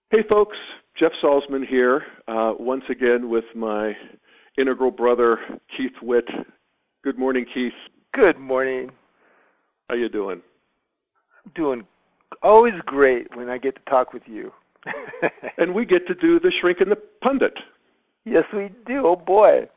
Hey folks, Jeff Salzman here, once again with my integral brother, Keith Witt. Good morning, Keith. Good morning. How you doing? Doing always great when I get to talk with you. And we get to do the Shrink and the Pundit. Yes, we do. Oh, boy.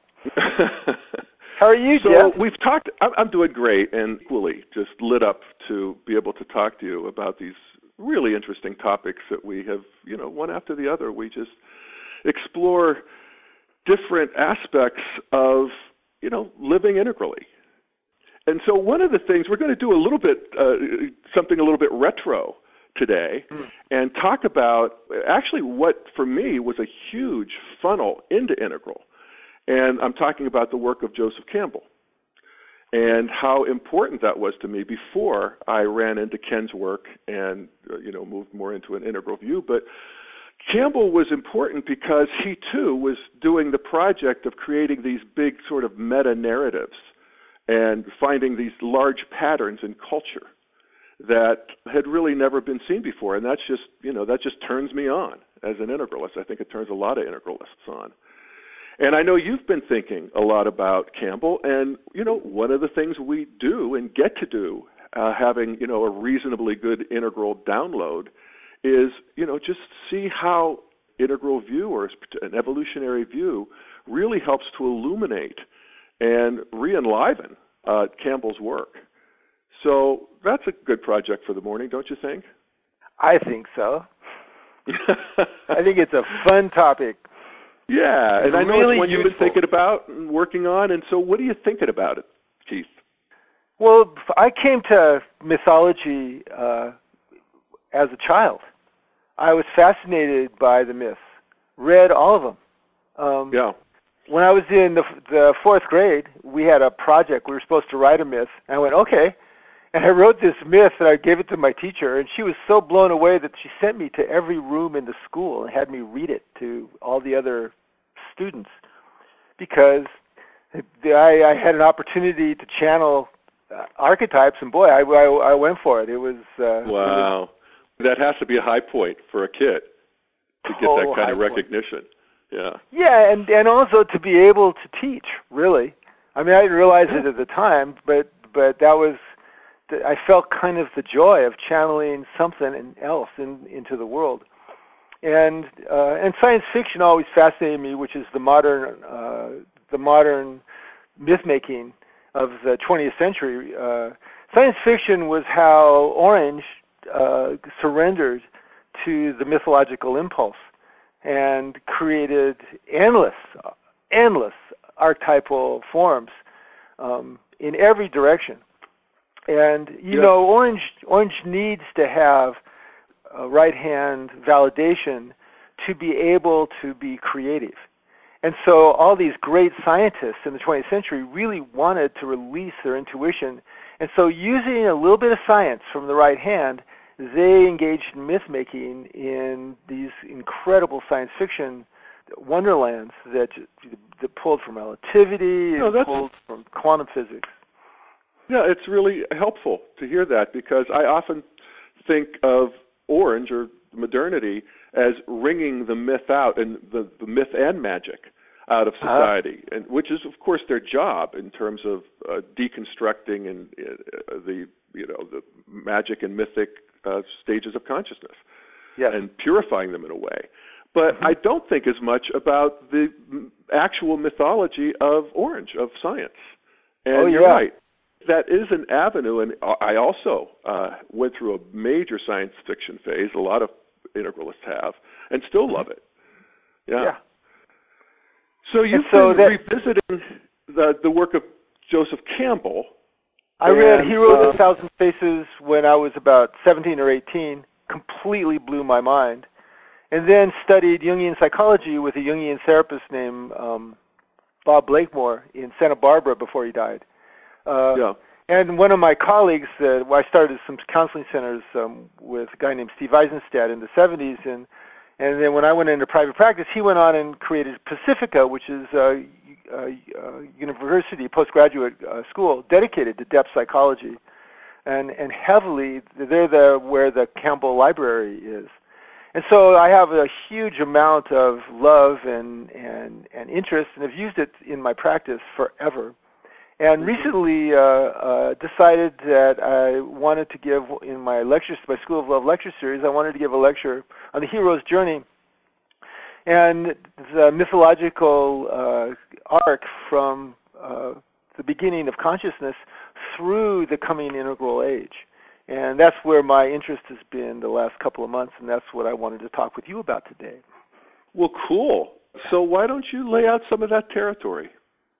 How are you, so Jeff? We've talked, I'm doing great and equally just lit up to be able to talk to you about these really interesting topics that we have, one after the other. We just explore different aspects of, living integrally. And so one of the things, we're going to do a little bit, something a little bit retro today and talk about actually what, for me, was a huge funnel into integral. And I'm talking about the work of Joseph Campbell and how important that was to me before I ran into Ken's work and, moved more into an integral view. But Campbell was important because he, too, was doing the project of creating these big sort of meta-narratives and finding these large patterns in culture that had really never been seen before. And that's just, that just turns me on as an integralist. I think it turns a lot of integralists on. And I know you've been thinking a lot about Campbell, and, one of the things we do and get to do, having, a reasonably good integral download is, just see how integral view or an evolutionary view really helps to illuminate and re-enliven Campbell's work. So that's a good project for the morning, don't you think? I think so. I think it's a fun topic. Yeah, and I know really it's one useful. You've been thinking about and working on, and so what are you thinking about it, Keith? Well, I came to mythology as a child. I was fascinated by the myths, read all of them. Yeah. When I was in the fourth grade, we had a project. We were supposed to write a myth. And I went, okay. And I wrote this myth, and I gave it to my teacher, and she was so blown away that she sent me to every room in the school and had me read it to all the other students because I had an opportunity to channel archetypes, and boy, I went for it. It was wow. That has to be a high point for a kid to get that kind of recognition. Yeah. Yeah, and also to be able to teach, really. I mean, I didn't realize it at the time, but that was, I felt kind of the joy of channeling something else into the world. And science fiction always fascinated me, which is the modern myth making of the 20th century. Science fiction was how Orange surrendered to the mythological impulse and created endless archetypal forms in every direction. And Orange needs to have right-hand validation to be able to be creative. And so all these great scientists in the 20th century really wanted to release their intuition. And so using a little bit of science from the right hand, they engaged in myth-making in these incredible science fiction wonderlands that pulled from relativity and pulled from quantum physics. Yeah, it's really helpful to hear that because I often think of Orange or modernity as wringing the myth out and the myth and magic out of society, and which is, of course, their job in terms of deconstructing and the magic and mythic stages of consciousness, and purifying them in a way. But I don't think as much about the actual mythology of Orange, of science. And you're right. That is an avenue, and I also went through a major science fiction phase. A lot of integralists have, and still love it. Yeah. So you've been revisiting the work of Joseph Campbell. I read Hero of a Thousand Faces when I was about 17 or 18. Completely blew my mind. And then studied Jungian psychology with a Jungian therapist named Bob Blakemore in Santa Barbara before he died. And one of my colleagues, I started some counseling centers with a guy named Steve Eisenstadt in the 70s, and then when I went into private practice, he went on and created Pacifica, which is a university postgraduate school dedicated to depth psychology, and heavily they're where the Campbell Library is. And so I have a huge amount of love and interest, and have used it in my practice forever. And recently decided that I wanted to give, in my lectures, my School of Love lecture series, I wanted to give a lecture on the hero's journey and the mythological arc from the beginning of consciousness through the coming integral age. And that's where my interest has been the last couple of months, and that's what I wanted to talk with you about today. Well, cool. So why don't you lay out some of that territory?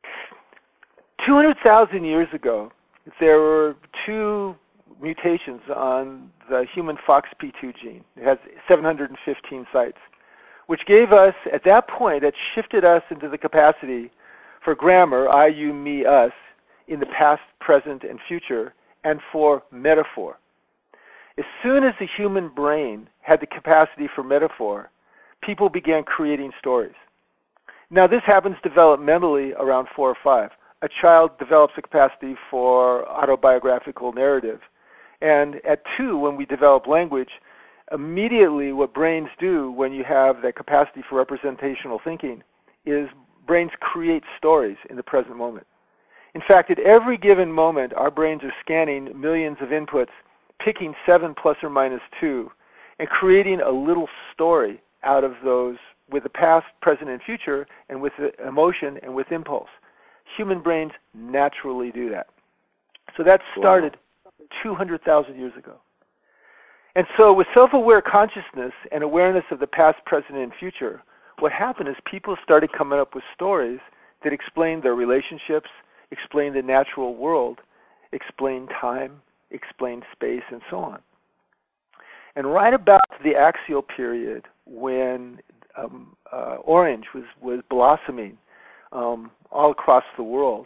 200,000 years ago, there were two mutations on the human FOXP2 gene. It has 715 sites, which gave us, at that point, it shifted us into the capacity for grammar, I, you, me, us, in the past, present, and future, and for metaphor. As soon as the human brain had the capacity for metaphor, people began creating stories. Now, this happens developmentally around 4 or 5. A child develops a capacity for autobiographical narrative. And at 2, when we develop language, immediately what brains do when you have that capacity for representational thinking is brains create stories in the present moment. In fact, at every given moment, our brains are scanning millions of inputs, picking 7 plus or minus 2, and creating a little story out of those with the past, present, and future, and with emotion and with impulse. Human brains naturally do that. So that started 200,000 years ago. And so with self-aware consciousness and awareness of the past, present, and future, what happened is people started coming up with stories that explain their relationships, explain the natural world, explain time, explain space, and so on. And right about the axial period when orange was blossoming all across the world,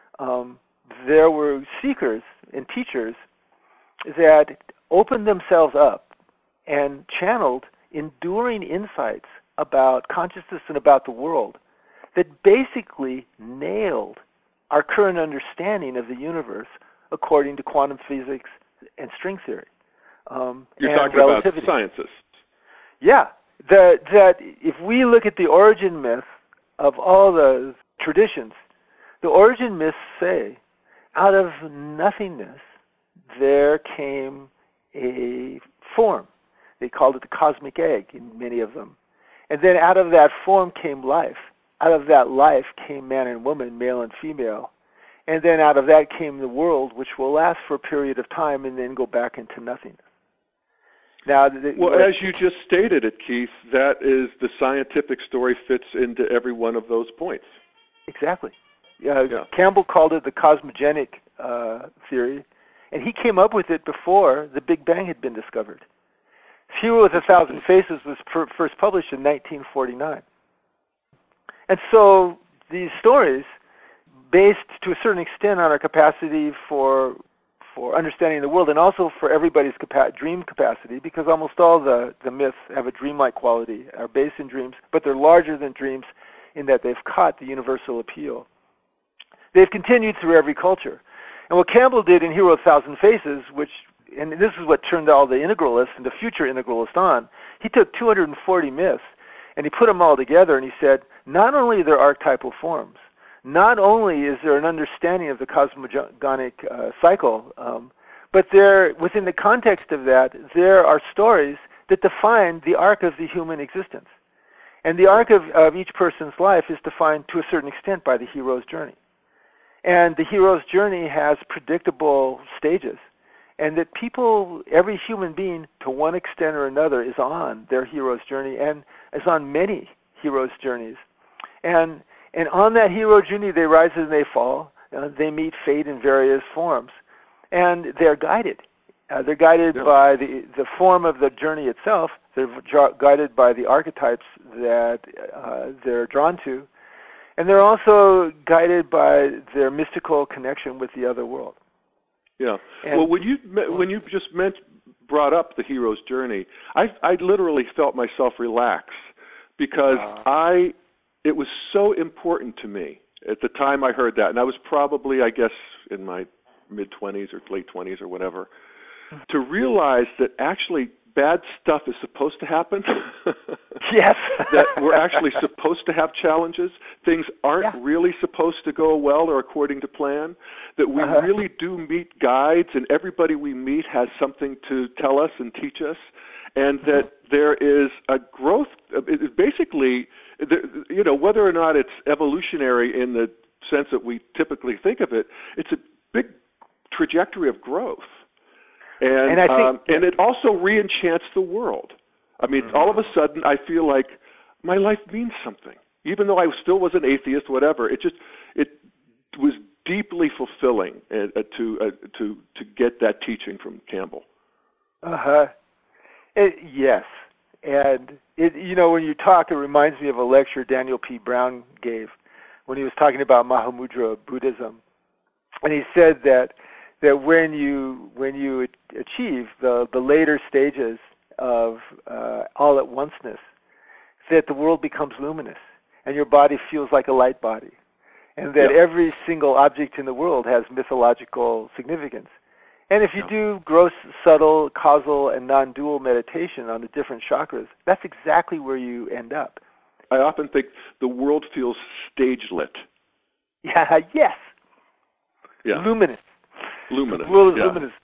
there were seekers and teachers that opened themselves up and channeled enduring insights about consciousness and about the world that basically nailed our current understanding of the universe according to quantum physics and string theory. You're talking relativity. About scientists. Yeah. That if we look at the origin myth of all the traditions, the origin myths say, out of nothingness, there came a form. They called it the cosmic egg in many of them. And then out of that form came life. Out of that life came man and woman, male and female. And then out of that came the world, which will last for a period of time and then go back into nothingness. Now, as you just stated it, Keith, that is the scientific story fits into every one of those points. Exactly. Campbell called it the cosmogenic theory, and he came up with it before the Big Bang had been discovered. Hero with 1,000 Faces was first published in 1949. And so these stories, based to a certain extent on our capacity for understanding the world, and also for everybody's dream capacity, because almost all the myths have a dreamlike quality, are based in dreams, but they're larger than dreams in that they've caught the universal appeal. They've continued through every culture. And what Campbell did in Hero of 1,000 Faces, and this is what turned all the integralists and the future integralists on, he took 240 myths and he put them all together and he said, not only are there archetypal forms, not only is there an understanding of the cosmogonic cycle, but within the context of that, there are stories that define the arc of the human existence. And the arc of each person's life is defined to a certain extent by the hero's journey. And the hero's journey has predictable stages. And that people, every human being, to one extent or another, is on their hero's journey and is on many hero's journeys. And on that hero journey, they rise and they fall. They meet fate in various forms. And they're guided. They're guided by the form of the journey itself. They're guided by the archetypes that they're drawn to. And they're also guided by their mystical connection with the other world. Yeah. Well, when you just brought up the hero's journey, I literally felt myself relax because it was so important to me at the time I heard that, and I was probably, I guess, in my mid-20s or late 20s or whatever, to realize that actually bad stuff is supposed to happen. Yes. That we're actually supposed to have challenges. Things aren't really supposed to go well or according to plan. That we really do meet guides, and everybody we meet has something to tell us and teach us, and that there is a growth. Basically, whether or not it's evolutionary in the sense that we typically think of it, it's a big trajectory of growth. And I think, and it also re-enchants the world. I mean, all of a sudden, I feel like my life means something, even though I still was an atheist, whatever. It was deeply fulfilling to get that teaching from Campbell. Yes, and when you talk, it reminds me of a lecture Daniel P. Brown gave when he was talking about Mahamudra Buddhism, and he said that when you achieve the later stages of all at onceness, that the world becomes luminous and your body feels like a light body, and that every single object in the world has mythological significance. And if you do gross, subtle, causal, and non-dual meditation on the different chakras, that's exactly where you end up. I often think the world feels stage-lit. Yeah, yes. Yeah. Luminous. Luminous. The world is luminous.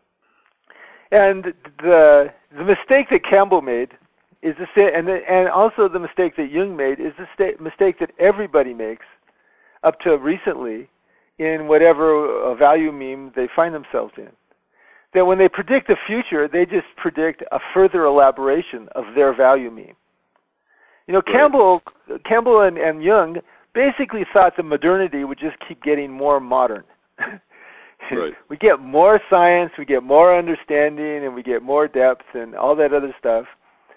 And the mistake that Campbell made is the same, and also the mistake that Jung made is the mistake that everybody makes up to recently in whatever value meme they find themselves in. That when they predict the future, they just predict a further elaboration of their value meme. Campbell and Jung basically thought that modernity would just keep getting more modern. Right. We get more science, we get more understanding, and we get more depth and all that other stuff.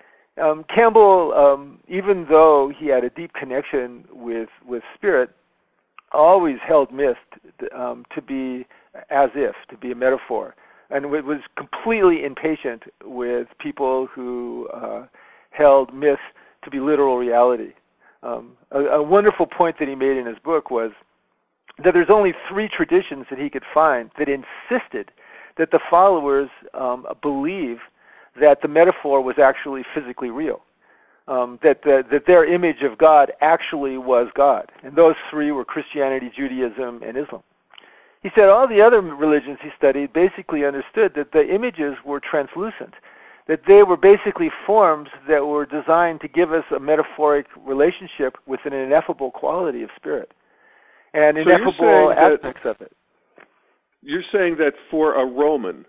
Campbell, even though he had a deep connection with spirit, always held myth to be as if, to be a metaphor, and was completely impatient with people who held myth to be literal reality. A wonderful point that he made in his book was that there's only 3 traditions that he could find that insisted that the followers believe that the metaphor was actually physically real, that their image of God actually was God. And those 3 were Christianity, Judaism, and Islam. He said all the other religions he studied basically understood that the images were translucent, that they were basically forms that were designed to give us a metaphoric relationship with an ineffable quality of spirit and ineffable aspects of it. You're saying that for a Roman,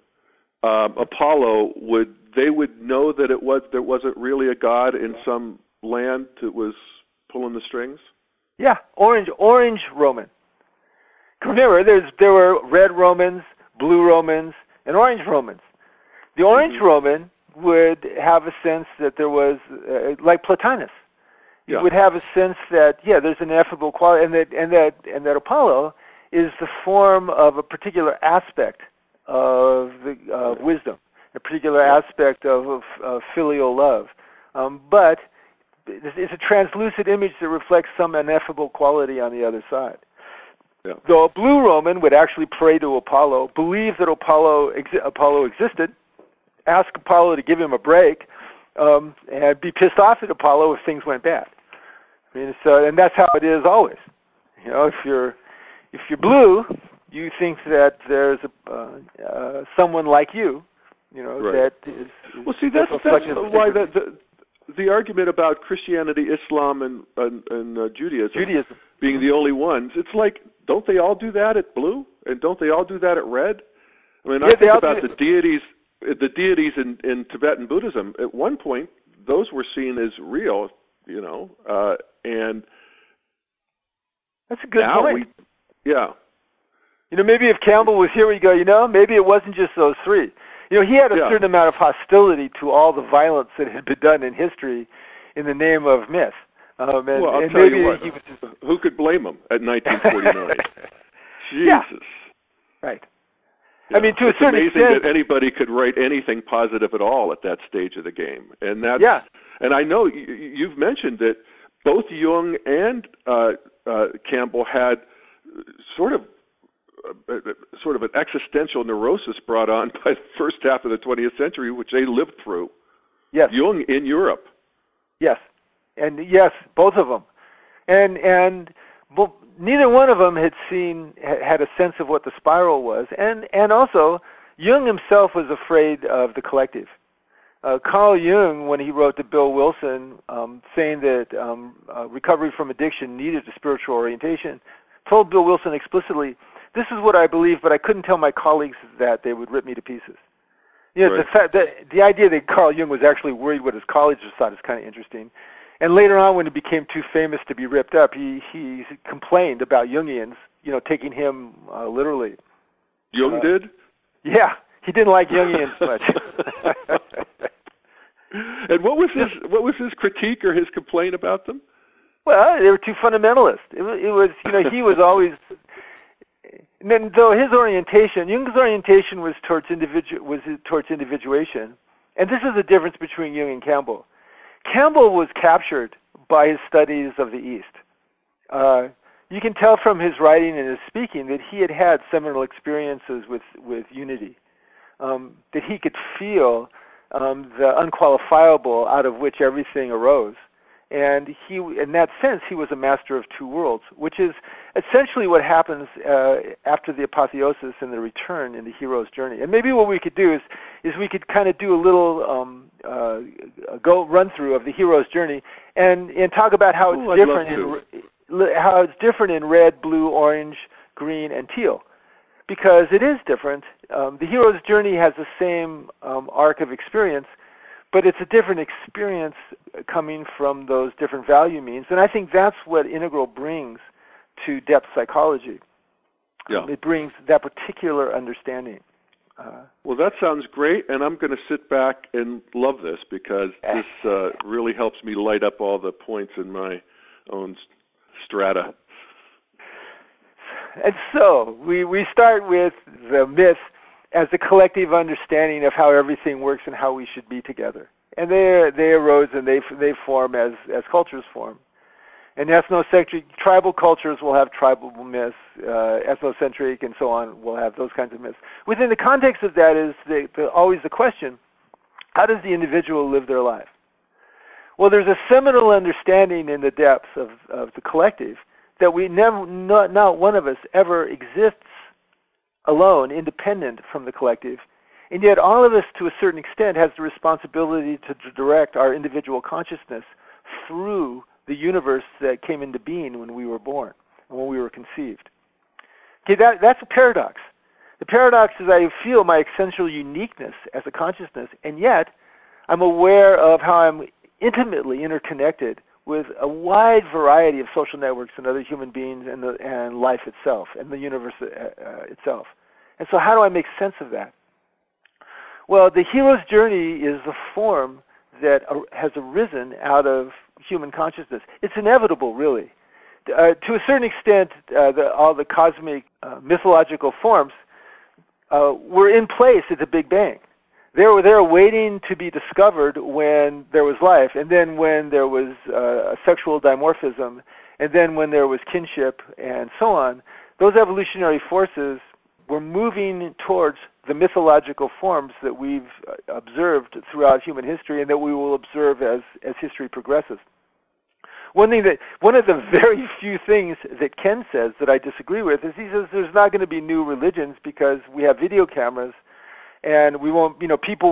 Apollo would know that there wasn't really a god in some land that was pulling the strings? Yeah, orange Roman. Remember, there were red Romans, blue Romans, and orange Romans. The orange Roman would have a sense that there was, like Plotinus, would have a sense that there's an ineffable quality, and that Apollo is the form of a particular aspect of the wisdom, a particular aspect of filial love, but it's a translucent image that reflects some ineffable quality on the other side. Yeah. Though a blue Roman would actually pray to Apollo, believe that Apollo existed, ask Apollo to give him a break, and be pissed off at Apollo if things went bad. I mean, and that's how it is always. If you're blue, you think that there's someone like you, that is. Well, see, that's why the argument about Christianity, Islam, and Judaism being the only ones. It's like, don't they all do that at blue, and don't they all do that at red? I mean, I think about the deities in Tibetan Buddhism. At one point, those were seen as real, and that's a good point. Maybe if Campbell was here, we'd go, maybe it wasn't just those 3. He had a certain amount of hostility to all the violence that had been done in history in the name of myth. I'll tell you what, who could blame him at 1949? Jesus. Yeah. Right. I mean, to a certain extent, it's amazing that anybody could write anything positive at all at that stage of the game. And and I know you've mentioned that both Jung and Campbell had sort of an existential neurosis brought on by the first half of the 20th century, which they lived through. Yes. Jung in Europe. Yes. And yes, both of them. And neither one of them had a sense of what the spiral was. And also, Jung himself was afraid of the collective. Carl Jung, when he wrote to Bill Wilson, saying that recovery from addiction needed a spiritual orientation, told Bill Wilson explicitly, "This is what I believe, but I couldn't tell my colleagues that; they would rip me to pieces." You know, right. the fact that the idea that Carl Jung was actually worried what his colleagues thought is kind of interesting. And later on, when he became too famous to be ripped up, he complained about Jungians, taking him literally. Jung did? Yeah, he didn't like Jungians much. And what was his critique or his complaint about them? Well, they were too fundamentalist. It was he was always. And then, though his orientation, Jung's orientation was towards individuation, and this is the difference between Jung and Campbell. Campbell was captured by his studies of the East. You can tell from his writing and his speaking that he had had seminal experiences with unity, that he could feel the unqualifiable out of which everything arose. And he, in that sense, he was a master of two worlds, which is essentially what happens after the apotheosis and the return in the hero's journey. And maybe what we could do is we could kind of do a little run through of the hero's journey and talk about how it's different in red, blue, orange, green, and teal. Because it is different. The hero's journey has the same arc of experience, but it's a different experience coming from those different value means. And I think that's what Integral brings to depth psychology. Yeah. It brings that particular understanding. Well, that sounds great, and I'm going to sit back and love this because this really helps me light up all the points in my own strata. And so we start with the myth as a collective understanding of how everything works and how we should be together. And they arose and they form as cultures form. And ethnocentric, tribal cultures will have tribal myths, ethnocentric and so on will have those kinds of myths. Within the context of that is always the question, how does the individual live their life? Well, there's a seminal understanding in the depths of the collective that not one of us ever exists alone, independent from the collective. And yet all of us, to a certain extent, has the responsibility to direct our individual consciousness through the universe that came into being when we were born, and when we were conceived. Okay, that's a paradox. The paradox is I feel my essential uniqueness as a consciousness, and yet I'm aware of how I'm intimately interconnected with a wide variety of social networks and other human beings and life itself and the universe itself. And so how do I make sense of that? Well, the hero's journey is the form that has arisen out of human consciousness. It's inevitable, really. To a certain extent, all the cosmic mythological forms were in place at the Big Bang. They were there waiting to be discovered when there was life, and then when there was a sexual dimorphism, and then when there was kinship, and so on. Those evolutionary forces were moving towards the mythological forms that we've observed throughout human history and that we will observe as history progresses. One of the very few things that Ken says that I disagree with is he says there's not going to be new religions because we have video cameras and we won't, people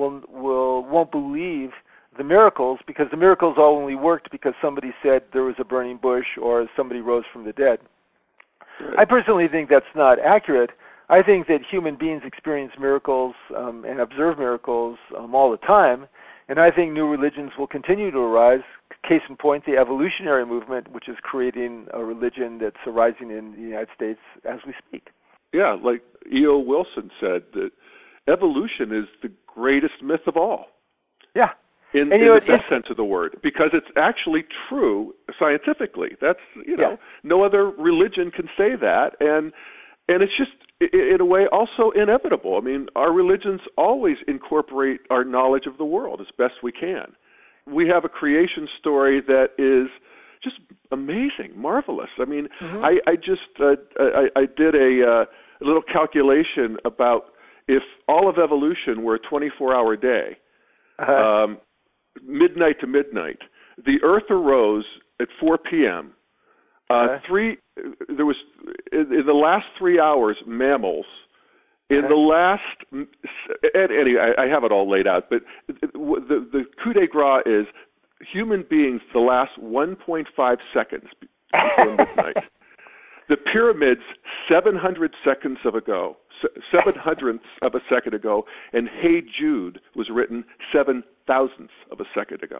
won't believe the miracles because the miracles only worked because somebody said there was a burning bush or somebody rose from the dead. Right. I personally think that's not accurate. I think that human beings experience miracles and observe miracles all the time, and I think new religions will continue to arise. Case in point, the evolutionary movement, which is creating a religion that's arising in the United States as we speak. Yeah, like E.O. Wilson said, that evolution is the greatest myth of all. Yeah. In the best sense of the word, because it's actually true scientifically. That's, no other religion can say that, and it's just, in a way, also inevitable. I mean, our religions always incorporate our knowledge of the world as best we can. We have a creation story that is just amazing, marvelous. I mean, I did a little calculation about if all of evolution were a 24-hour day, midnight to midnight. The Earth arose at 4 p.m. There was in the last 3 hours mammals. In the last, anyway, I have it all laid out, but the coup de grace is human beings the last 1.5 seconds before midnight. The pyramids 700 seconds ago, 700ths of a second ago, and Hey Jude was written 7,000ths of a second ago.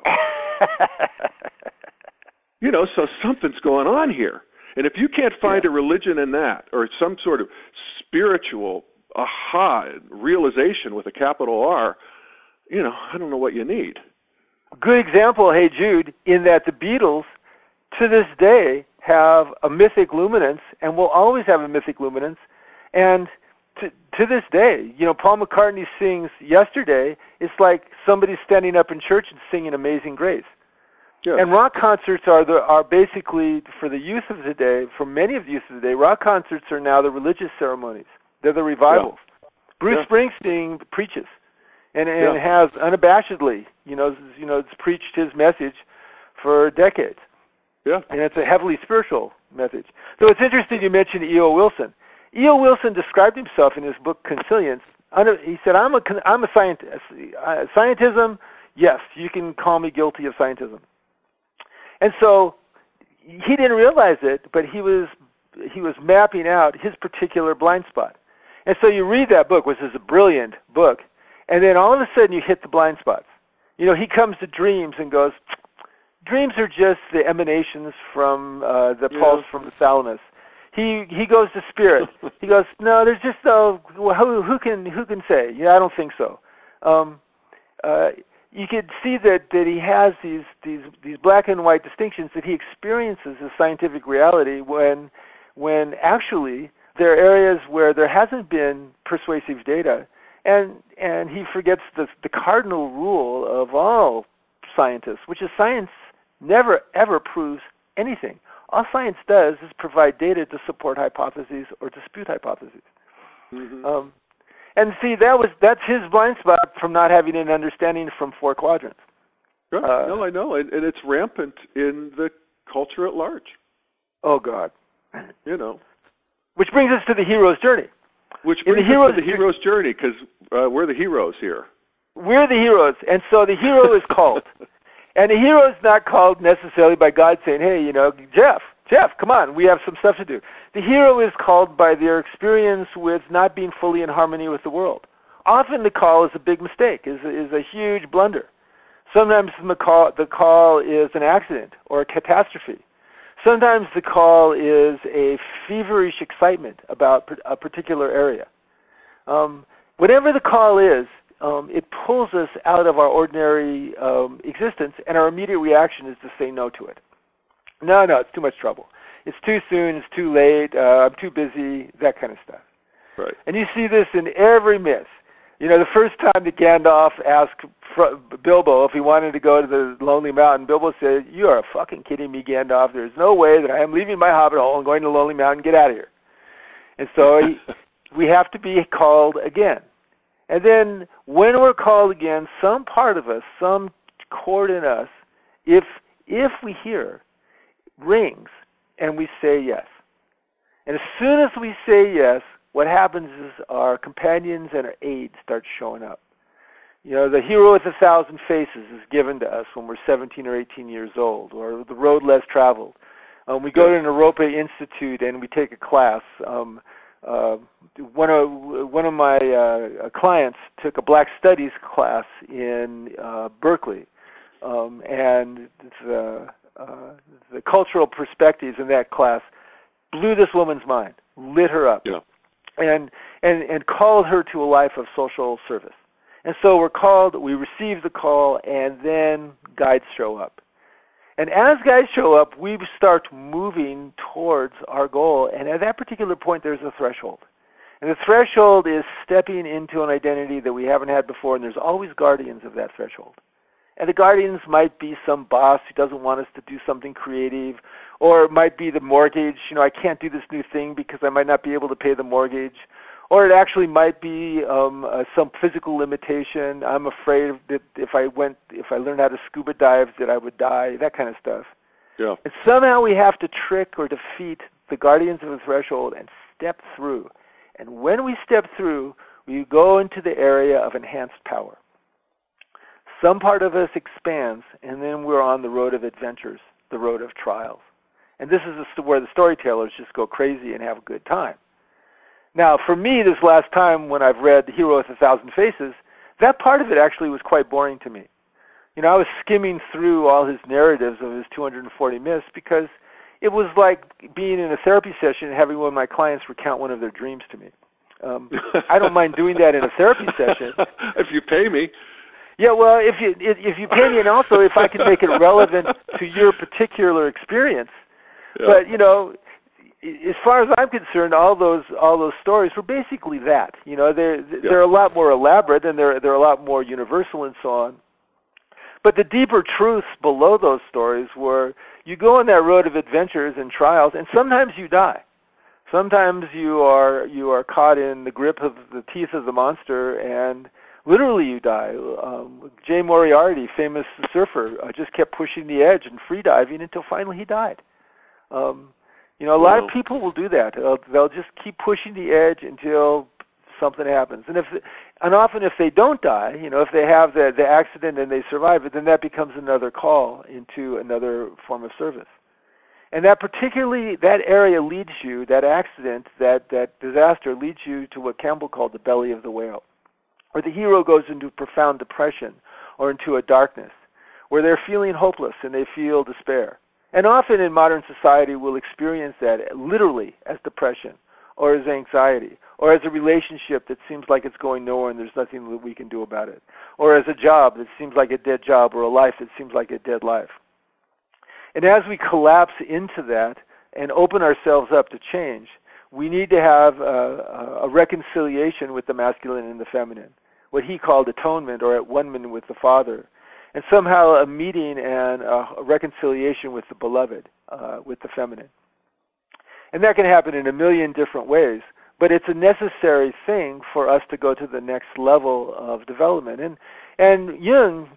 So something's going on here. And if you can't find a religion in that, or some sort of spiritual aha realization with a capital R, I don't know what you need. Good example, Hey Jude, in that the Beatles, to this day, have a mythic luminance and will always have a mythic luminance. And to this day, Paul McCartney sings Yesterday. It's like somebody standing up in church and singing Amazing Grace. Yeah. And rock concerts are basically, for the youth of today, for many of the youth of today, rock concerts are now the religious ceremonies. They're the revivals. Yeah. Bruce Springsteen preaches and has unabashedly, it's preached his message for decades. Yeah. And it's a heavily spiritual message. So it's interesting you mentioned E.O. Wilson. E.O. Wilson described himself in his book Consilience. He said, I'm a scientist. Scientism, yes, you can call me guilty of scientism. And so he didn't realize it, but he was mapping out his particular blind spot. And so you read that book, which is a brilliant book, and then all of a sudden you hit the blind spots. He comes to dreams and goes, dreams are just the emanations from the pulse from the thalamus. He goes to spirit. He goes, no, there's just who can say? Yeah, I don't think so. You could see that he has these black and white distinctions that he experiences as scientific reality when actually there are areas where there hasn't been persuasive data, and he forgets the cardinal rule of all scientists, which is science never ever proves anything. All science does is provide data to support hypotheses or dispute hypotheses. Mm-hmm. And see, that's his blind spot from not having an understanding from 4 quadrants. Sure. No, I know, and it's rampant in the culture at large. Oh God. Which brings us to the hero's journey. Which brings us to the hero's journey, because we're the heroes here. We're the heroes, and so the hero is called. And the hero is not called necessarily by God saying, hey, Jeff, come on, we have some stuff to do. The hero is called by their experience with not being fully in harmony with the world. Often the call is a big mistake, is a huge blunder. Sometimes the call is an accident or a catastrophe. Sometimes the call is a feverish excitement about a particular area. Whatever the call is, it pulls us out of our ordinary existence, and our immediate reaction is to say no to it. No, it's too much trouble. It's too soon, it's too late, I'm too busy, that kind of stuff. Right. And you see this in every myth. The first time that Gandalf asked Bilbo if he wanted to go to the Lonely Mountain, Bilbo said, you are fucking kidding me, Gandalf. There's no way that I am leaving my hobbit hole and going to the Lonely Mountain. Get out of here. And so we have to be called again. And then when we're called again, some part of us, some chord in us, if we hear, rings, and we say yes. And as soon as we say yes, what happens is our companions and our aides start showing up. The hero with 1,000 faces is given to us when we're 17 or 18 years old, or the road less traveled. We go to an Europa Institute and we take a class. One of my clients took a Black Studies class in Berkeley, and the cultural perspectives in that class blew this woman's mind, lit her up, and called her to a life of social service. And so we receive the call, and then guides show up. And as guides show up, we start moving towards our goal, and at that particular point, there's a threshold. And the threshold is stepping into an identity that we haven't had before, and there's always guardians of that threshold. And the guardians might be some boss who doesn't want us to do something creative, or it might be the mortgage. I can't do this new thing because I might not be able to pay the mortgage. or it actually might be some physical limitation. I'm afraid that if I learned how to scuba dive, that I would die. That kind of stuff. Yeah. And somehow we have to trick or defeat the guardians of the threshold and step through. And when we step through, we go into the area of enhanced power. Some part of us expands, and then we're on the road of adventures, the road of trials. And this is where the storytellers just go crazy and have a good time. Now, for me, this last time when I've read The Hero with 1,000 Faces, that part of it actually was quite boring to me. You know, I was skimming through all his narratives of his 240 myths because it was like being in a therapy session and having one of my clients recount one of their dreams to me. I don't mind doing that in a therapy session. If you pay me. Yeah, well, if you pay me, and also if I can make it relevant to your particular experience. Yeah. But you know, as far as I'm concerned, all those stories were basically that. You know, they're a lot more elaborate and they're a lot more universal and so on. But the deeper truths below those stories were you go on that road of adventures and trials, and sometimes you die. Sometimes you are caught in the grip of the teeth of the monster, and literally you die. Jay Moriarty, famous surfer, just kept pushing the edge and free diving until finally he died. You know, a lot of people will do that. They'll just keep pushing the edge until something happens. And often if they don't die, you know, if they have the accident and they survive it, then that becomes another call into another form of service. And that area leads you, that accident, that disaster leads you to what Campbell called the belly of the whale, where the hero goes into profound depression or into a darkness, where they're feeling hopeless and they feel despair. And often in modern society we'll experience that literally as depression or as anxiety or as a relationship that seems like it's going nowhere and there's nothing that we can do about it, or as a job that seems like a dead job or a life that seems like a dead life. And as we collapse into that and open ourselves up to change, we need to have a reconciliation with the masculine and the feminine, what he called atonement or at one-man with the Father, and somehow a meeting and a reconciliation with the beloved, with the feminine. And that can happen in a million different ways, but it's a necessary thing for us to go to the next level of development. And Jung,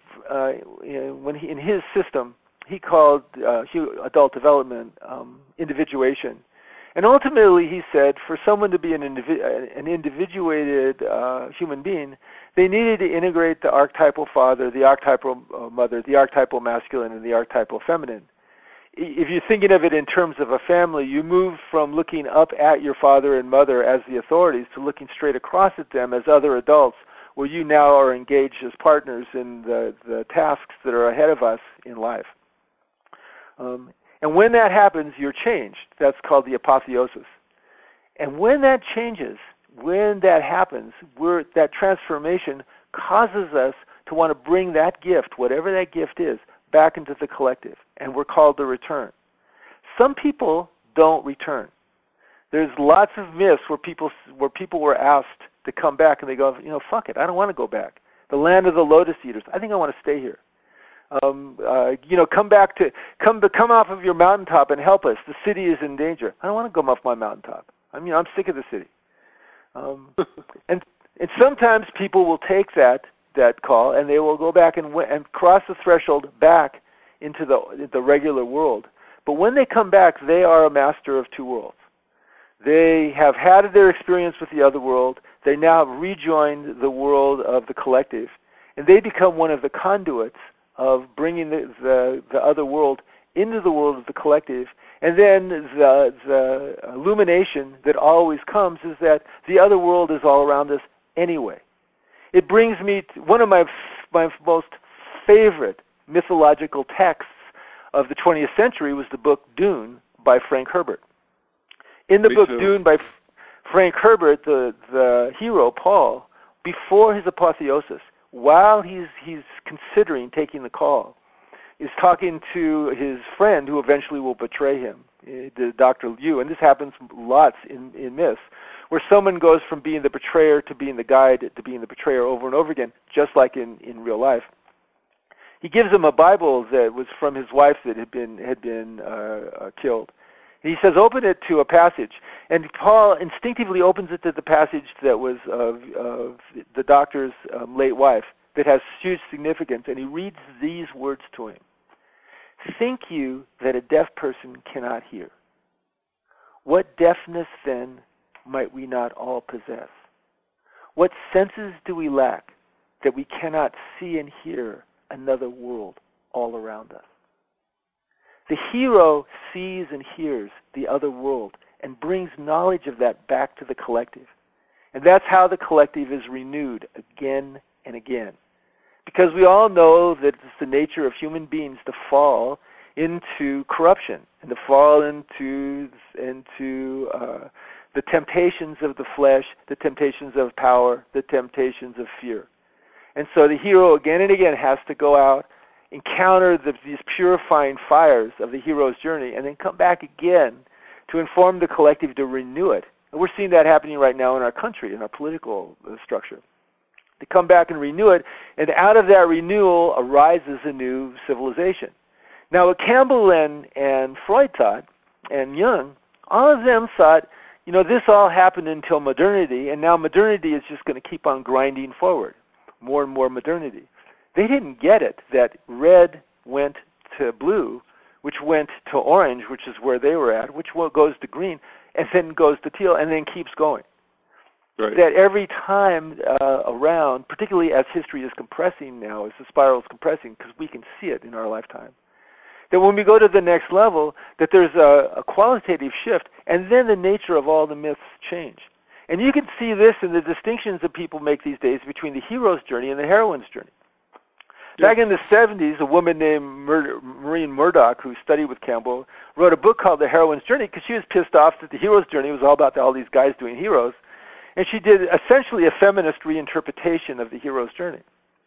in his system, he called adult development individuation. And ultimately, he said, for someone to be an individuated human being, they needed to integrate the archetypal father, the archetypal mother, the archetypal masculine, and the archetypal feminine. If you're thinking of it in terms of a family, you move from looking up at your father and mother as the authorities to looking straight across at them as other adults, where you now are engaged as partners in the tasks that are ahead of us in life. And when that happens, you're changed. That's called the apotheosis. And when that changes, when that happens, that transformation causes us to want to bring that gift, whatever that gift is, back into the collective. And we're called to return. Some people don't return. There's lots of myths where people were asked to come back and they go, you know, fuck it, I don't want to go back. The land of the lotus eaters, I think I want to stay here. You know, come off of your mountaintop and help us. The city is in danger. I don't want to come off my mountaintop. I mean, I'm sick of the city. And sometimes people will take that call and they will go back and cross the threshold back into the regular world. But when they come back, they are a master of two worlds. They have had their experience with the other world. They now have rejoined the world of the collective, and they become one of the conduits of bringing the other world into the world of the collective. And then the illumination that always comes is that the other world is all around us anyway. It brings me to one of my most favorite mythological texts of the 20th century was the book Dune by Frank Herbert. In the book Dune by Frank Herbert, the hero, Paul, before his apotheosis, while he's considering taking the call, is talking to his friend who eventually will betray him, the Dr. Liu. And this happens lots in myths, where someone goes from being the betrayer to being the guide to being the betrayer over and over again, just like in real life. He gives him a Bible that was from his wife that had been killed. And he says, open it to a passage. And Paul instinctively opens it to the passage that was of the doctor's late wife that has huge significance. And he reads these words to him. Think you that a deaf person cannot hear? What deafness then might we not all possess? What senses do we lack that we cannot see and hear another world all around us? The hero sees and hears the other world and brings knowledge of that back to the collective. And that's how the collective is renewed again and again. Because we all know that it's the nature of human beings to fall into corruption and to fall into the temptations of the flesh, the temptations of power, the temptations of fear. And so the hero again and again has to go out, encounter these purifying fires of the hero's journey, and then come back again to inform the collective to renew it. And we're seeing that happening right now in our country, in our political structure. To come back and renew it, and out of that renewal arises a new civilization. Now what Campbell and Freud thought, and Jung, all of them thought, this all happened until modernity, and now modernity is just going to keep on grinding forward. More and more modernity. They didn't get it, that red went to blue, which went to orange, which is where they were at, which goes to green, and then goes to teal, and then keeps going. Right. That every time around, particularly as history is compressing now, as the spiral is compressing, because we can see it in our lifetime, that when we go to the next level, that there's a qualitative shift, and then the nature of all the myths change. And you can see this in the distinctions that people make these days between the hero's journey and the heroine's journey. Back in the 70s, a woman named Maureen Murdoch, who studied with Campbell, wrote a book called The Heroine's Journey because she was pissed off that the hero's journey was all about all these guys doing heroes. And she did essentially a feminist reinterpretation of the hero's journey.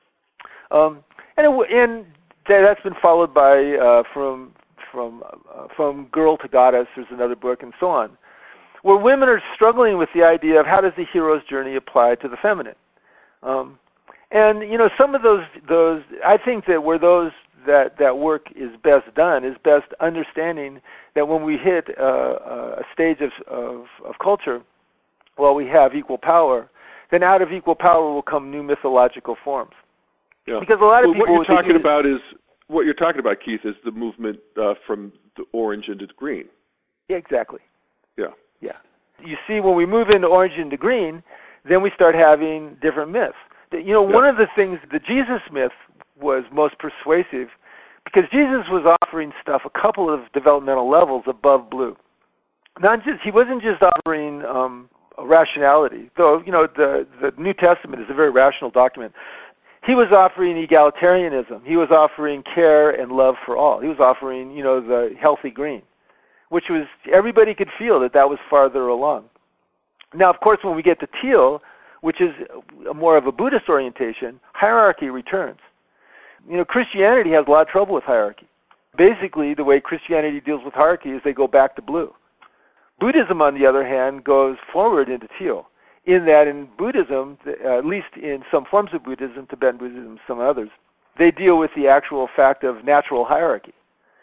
And that's been followed by From Girl to Goddess, there's another book, and so on, where women are struggling with the idea of how does the hero's journey apply to the feminine. And some of those I think that where that work is best done is best understanding that when we hit a stage of culture, well, we have equal power, then out of equal power will come new mythological forms. Yeah. Because a lot of people, what you're talking about, Keith, is the movement from the orange into the green. Yeah, exactly. Yeah. Yeah. You see, when we move into orange into green, then we start having different myths. One of the things, the Jesus myth was most persuasive because Jesus was offering stuff a couple of developmental levels above blue. He wasn't just offering a rationality, though the New Testament is a very rational document. He was offering egalitarianism. He was offering care and love for all. He was offering, the healthy green, which was everybody could feel that was farther along. Now, of course, when we get to teal, which is more of a Buddhist orientation, hierarchy returns. Christianity has a lot of trouble with hierarchy. Basically, the way Christianity deals with hierarchy is they go back to blue. Buddhism, on the other hand, goes forward into teal, in that in Buddhism, at least in some forms of Buddhism, Tibetan Buddhism, some others, they deal with the actual fact of natural hierarchy.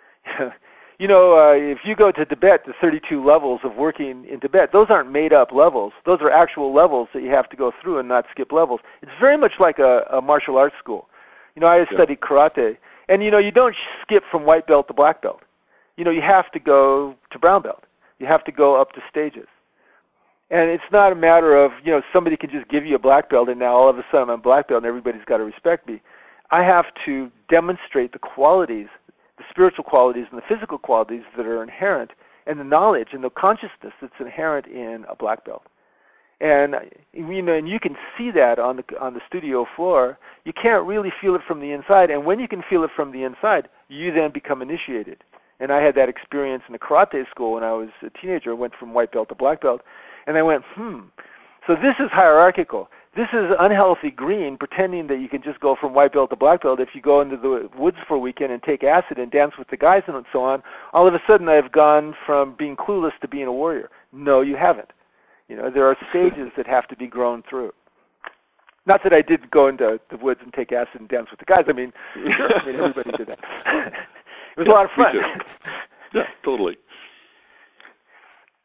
If you go to Tibet, the 32 levels of working in Tibet, those aren't made-up levels. Those are actual levels that you have to go through and not skip levels. It's very much like a martial arts school. I studied karate, and you don't skip from white belt to black belt. You have to go to brown belt. You have to go up to stages. And it's not a matter of, somebody can just give you a black belt and now all of a sudden I'm a black belt and everybody's got to respect me. I have to demonstrate the qualities, the spiritual qualities and the physical qualities that are inherent, and the knowledge and the consciousness that's inherent in a black belt. And and you can see that on the studio floor. You can't really feel it from the inside, and when you can feel it from the inside, you then become initiated. And I had that experience in the karate school when I was a teenager. I went from white belt to black belt, and I went, so this is hierarchical. This is unhealthy green, pretending that you can just go from white belt to black belt. If you go into the woods for a weekend and take acid and dance with the guys and so on, all of a sudden I've gone from being clueless to being a warrior. No, you haven't. There are stages that have to be grown through. Not that I did go into the woods and take acid and dance with the guys. Sure, everybody did that. It was a lot of fun. Yeah, totally.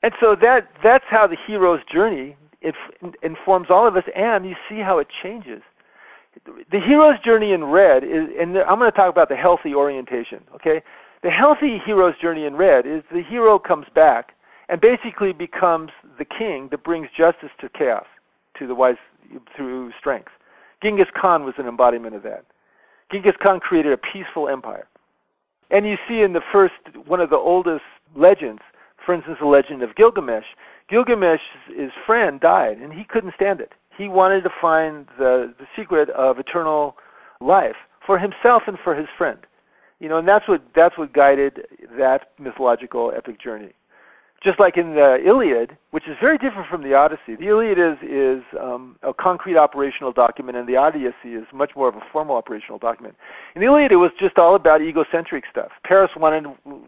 And so that's how the hero's journey informs all of us, and you see how it changes. The hero's journey in red is, and I'm going to talk about the healthy orientation, okay? The healthy hero's journey in red is the hero comes back and basically becomes the king that brings justice to chaos, to the wise through strength. Genghis Khan was an embodiment of that. Genghis Khan created a peaceful empire. And you see in the first, one of the oldest legends, for instance, the legend of Gilgamesh. Gilgamesh's friend died, and he couldn't stand it. He wanted to find the secret of eternal life for himself and for his friend. And that's what guided that mythological epic journey. Just like in the Iliad, which is very different from the Odyssey. The Iliad is a concrete operational document, and the Odyssey is much more of a formal operational document. In the Iliad, it was just all about egocentric stuff. Paris wanted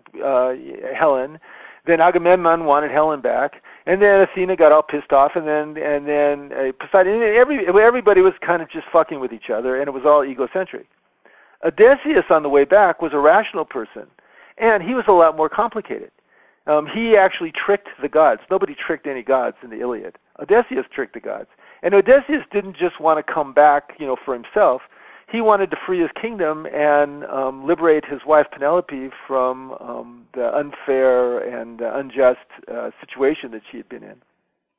Helen, then Agamemnon wanted Helen back, and then Athena got all pissed off, and then Poseidon. Everybody was kind of just fucking with each other, and it was all egocentric. Odysseus, on the way back, was a rational person, and he was a lot more complicated. He actually tricked the gods. Nobody tricked any gods in the Iliad. Odysseus tricked the gods. And Odysseus didn't just want to come back, for himself. He wanted to free his kingdom and liberate his wife Penelope from the unfair and unjust situation that she had been in.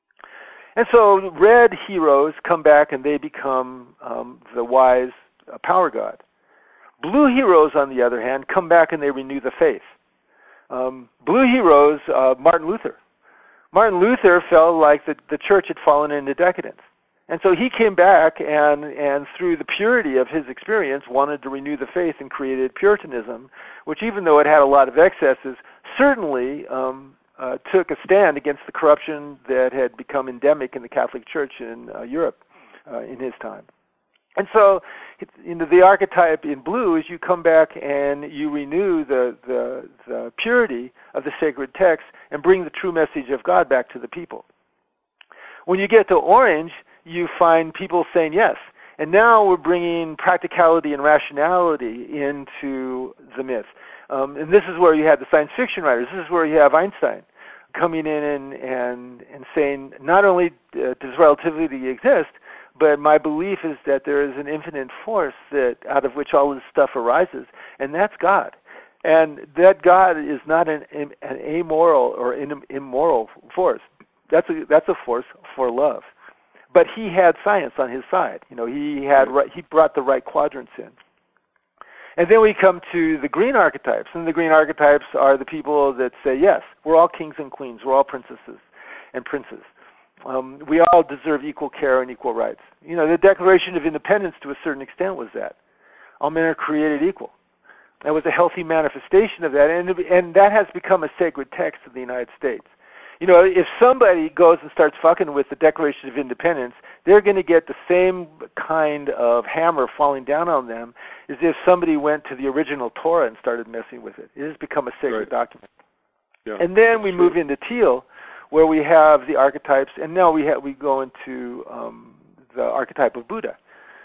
And so red heroes come back and they become the wise power god. Blue heroes, on the other hand, come back and they renew the faith. Blue heroes, Martin Luther. Martin Luther felt like the church had fallen into decadence. And so he came back and through the purity of his experience wanted to renew the faith and created Puritanism, which even though it had a lot of excesses, certainly took a stand against the corruption that had become endemic in the Catholic Church in Europe in his time. And so the archetype in blue is you come back and you renew the purity of the sacred text and bring the true message of God back to the people. When you get to orange, you find people saying yes. And now we're bringing practicality and rationality into the myth. And this is where you have the science fiction writers. This is where you have Einstein coming in and saying not only does relativity exist, but my belief is that there is an infinite force that out of which all this stuff arises, and that's God. And that God is not an amoral or immoral force. That's a force for love. But he had science on his side. He brought the right quadrants in. And then we come to the green archetypes, and the green archetypes are the people that say, yes, we're all kings and queens, we're all princesses and princes. We all deserve equal care and equal rights. The Declaration of Independence to a certain extent was that. All men are created equal. That was a healthy manifestation of that, and that has become a sacred text of the United States. If somebody goes and starts fucking with the Declaration of Independence, they're going to get the same kind of hammer falling down on them as if somebody went to the original Torah and started messing with it. It has become a sacred document. Yeah, and then we move into teal, where we have the archetypes, and now we go into the archetype of Buddha.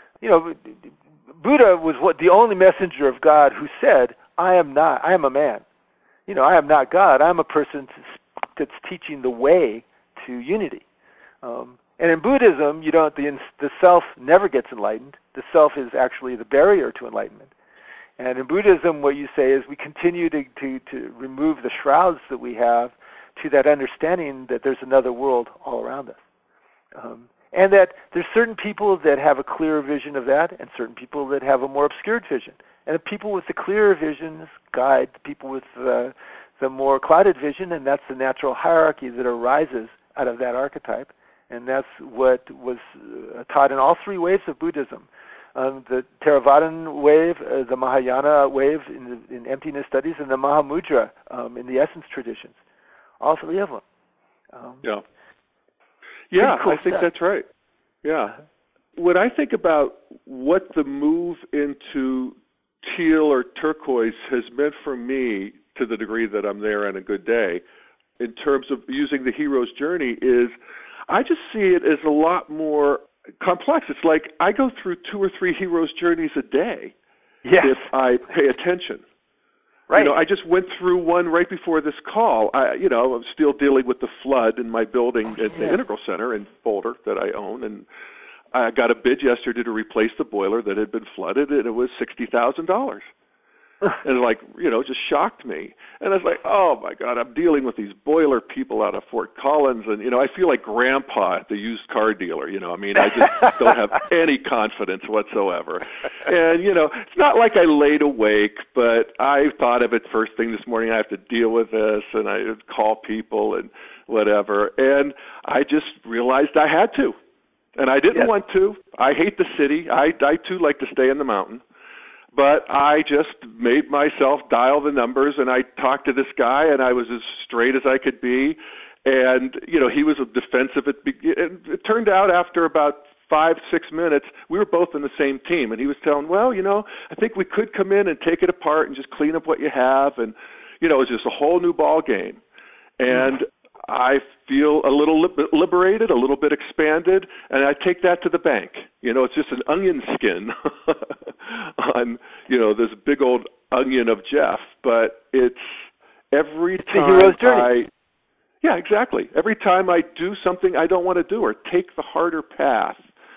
Buddha was the only messenger of God who said, I am a man. I am not God. I'm a person that's teaching the way to unity. And in Buddhism, the self never gets enlightened. The self is actually the barrier to enlightenment. And in Buddhism, what you say is we continue to remove the shrouds that we have to that understanding that there's another world all around us. And that there's certain people that have a clearer vision of that and certain people that have a more obscured vision. And the people with the clearer visions guide the people with the more clouded vision, and that's the natural hierarchy that arises out of that archetype. And that's what was taught in all three waves of Buddhism. The Theravadan wave, the Mahayana wave in emptiness studies, and the Mahamudra in the essence traditions. All three of them. Cool I think that's right. Yeah. When I think about what the move into teal or turquoise has meant for me, to the degree that I'm there on a good day, in terms of using the hero's journey, is I just see it as a lot more complex. It's like I go through 2 or 3 hero's journeys a day if I pay attention. Right. I just went through one right before this call. I'm still dealing with the flood in my building at the Integral Center in Boulder that I own, and I got a bid yesterday to replace the boiler that had been flooded, and it was $60,000. And just shocked me. And I was like, oh my God, I'm dealing with these boiler people out of Fort Collins, and I feel like grandpa at the used car dealer. I just don't have any confidence whatsoever. And it's not like I laid awake, but I thought of it first thing this morning. I have to deal with this, and I call people and whatever. And I just realized I had to, and I didn't want to. I hate the city. I too like to stay in the mountain. But I just made myself dial the numbers, and I talked to this guy, and I was as straight as I could be. And, he was defensive. It turned out after about 5-6 minutes, we were both in the same team. And he was telling, I think we could come in and take it apart and just clean up what you have. And, it was just a whole new ball game. And I feel a little liberated, a little bit expanded, and I take that to the bank. It's just an onion skin on, this big old onion of Jeff, but it's every time the hero's journey. Yeah, exactly. Every time I do something I don't want to do or take the harder path,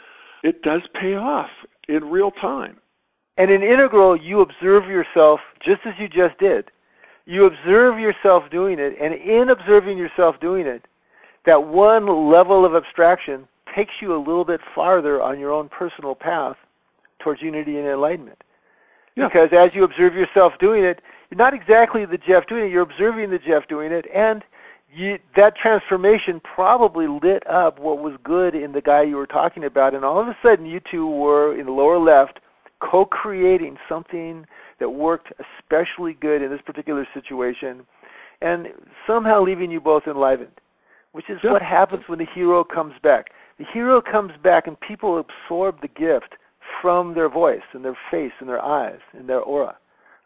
it does pay off in real time. And in Integral, you observe yourself just as you just did. You observe yourself doing it, and in observing yourself doing it, that one level of abstraction takes you a little bit farther on your own personal path towards unity and enlightenment. Yeah. Because as you observe yourself doing it, you're not exactly the Jeff doing it, you're observing the Jeff doing it, and that transformation probably lit up what was good in the guy you were talking about, and all of a sudden you two were, in the lower left, co-creating something that worked especially good in this particular situation, and somehow leaving you both enlivened, which is what happens when the hero comes back. The hero comes back, and people absorb the gift from their voice and their face and their eyes and their aura.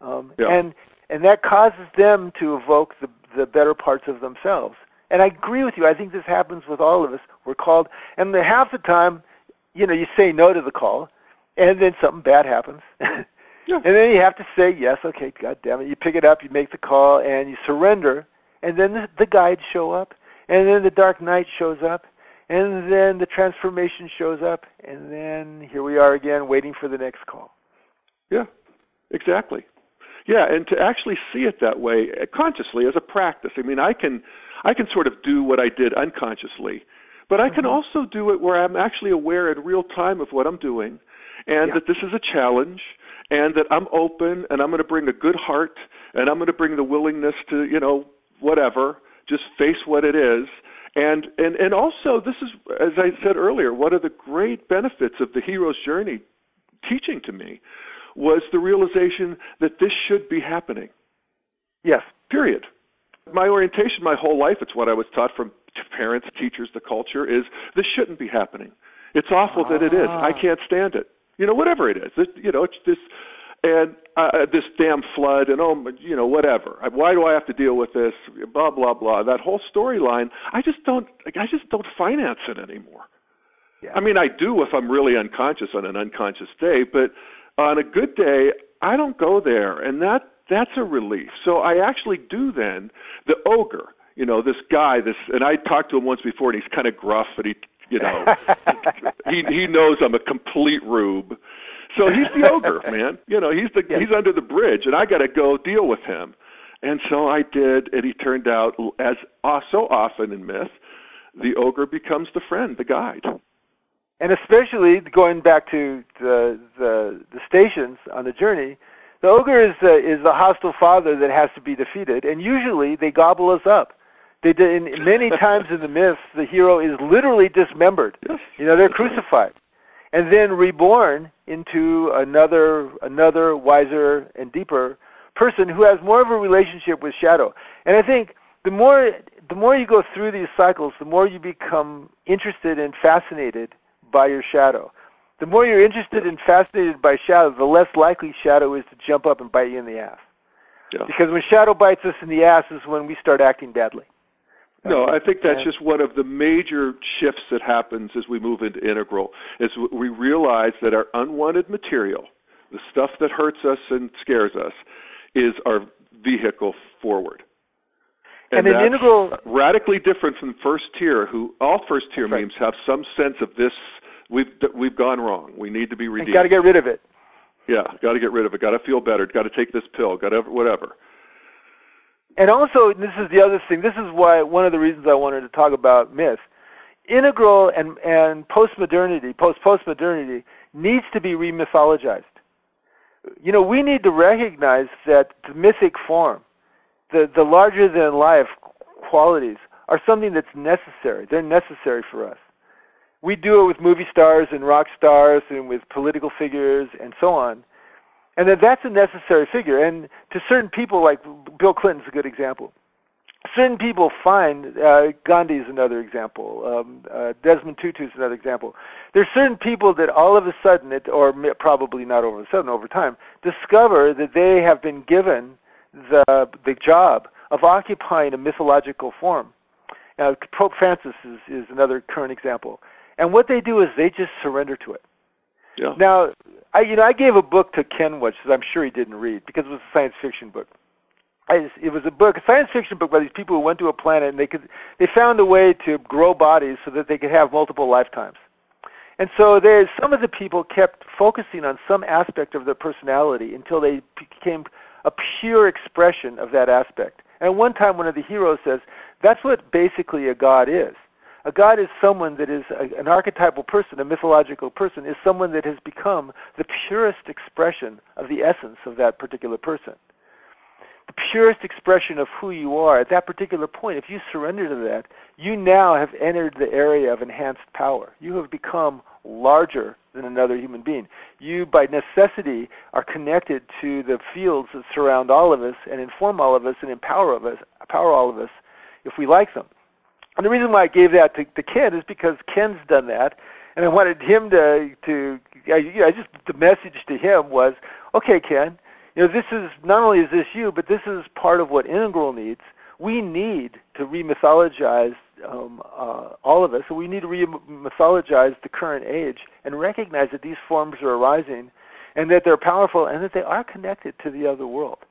And that causes them to evoke the better parts of themselves. And I agree with you. I think this happens with all of us. We're called, and half the time, you say no to the call, and then something bad happens. And then you have to say, yes, okay, God damn it. You pick it up, you make the call, and you surrender. And then the guides show up. And then the dark night shows up. And then the transformation shows up. And then here we are again waiting for the next call. Yeah, exactly. Yeah, and to actually see it that way consciously as a practice. I can sort of do what I did unconsciously. But I can also do it where I'm actually aware in real time of what I'm doing. And that this is a challenge, and that I'm open, and I'm going to bring a good heart, and I'm going to bring the willingness to, whatever, just face what it is. And also, this is, as I said earlier, one of the great benefits of the hero's journey teaching to me was the realization that this should be happening. Yes. Period. My orientation, my whole life, it's what I was taught from parents, teachers, the culture, is this shouldn't be happening. It's awful that it is. I can't stand it. Whatever it is, it's this, and this damn flood, and whatever. Why do I have to deal with this? Blah blah blah. That whole storyline, I just don't finance it anymore. Yeah. I do if I'm really unconscious on an unconscious day, but on a good day, I don't go there, and that's a relief. So I actually do then the ogre. This guy, and I talked to him once before, and he's kind of gruff, and he knows I'm a complete rube. So he's the ogre, man. He's under the bridge, and I got to go deal with him. And so I did, and he turned out, as so often in myth, the ogre becomes the friend, the guide. And especially going back to the stations on the journey, the ogre is the hostile father that has to be defeated, and usually they gobble us up. They did, many times in the myths, the hero is literally dismembered. Yes. They're crucified, and then reborn into another wiser and deeper person who has more of a relationship with shadow. And I think the more you go through these cycles, the more you become interested and fascinated by your shadow. The more you're interested and fascinated by shadow, the less likely shadow is to jump up and bite you in the ass. Yeah. Because when shadow bites us in the ass is when we start acting badly. No, I think that's just one of the major shifts that happens as we move into Integral, is we realize that our unwanted material, the stuff that hurts us and scares us, is our vehicle forward. And that's an integral radically different from first tier, who all first tier That's right. memes have some sense of this. We've gone wrong. We need to be redeemed. Got to get rid of it. Yeah, got to get rid of it. Got to feel better. Got to take this pill. Got to whatever. And also, this is the other thing. This is why one of the reasons I wanted to talk about myth. Integral and postmodernity needs to be remythologized. You know, we need to recognize that the mythic form, the larger-than-life qualities, are something that's necessary. They're necessary for us. We do it with movie stars and rock stars and with political figures and so on. And that's a necessary figure. And to certain people, like Bill Clinton's a good example. Certain people find, Gandhi is another example, Desmond Tutu is another example. There's certain people that all of a sudden, or probably not all of a sudden, over time, discover that they have been given the job of occupying a mythological form. Pope Francis is another current example. And what they do is they just surrender to it. Yeah. Now, I gave a book to Ken, which I'm sure he didn't read because it was a science fiction book. It was a science fiction book by these people who went to a planet and they found a way to grow bodies so that they could have multiple lifetimes. And so some of the people kept focusing on some aspect of their personality until they became a pure expression of that aspect. And one time one of the heroes says, that's what basically a god is. A god is someone that is an archetypal person, a mythological person, is someone that has become the purest expression of the essence of that particular person. The purest expression of who you are at that particular point. If you surrender to that, you now have entered the area of enhanced power. You have become larger than another human being. You, by necessity, are connected to the fields that surround all of us and inform all of us and empower all of us if we like them. And the reason why I gave that to Ken is because Ken's done that, and I wanted him the message to him was, okay, Ken, this is, not only is this you, but this is part of what Integral needs. We need to remythologize all of us, and we need to remythologize the current age and recognize that these forms are arising and that they're powerful and that they are connected to the other world.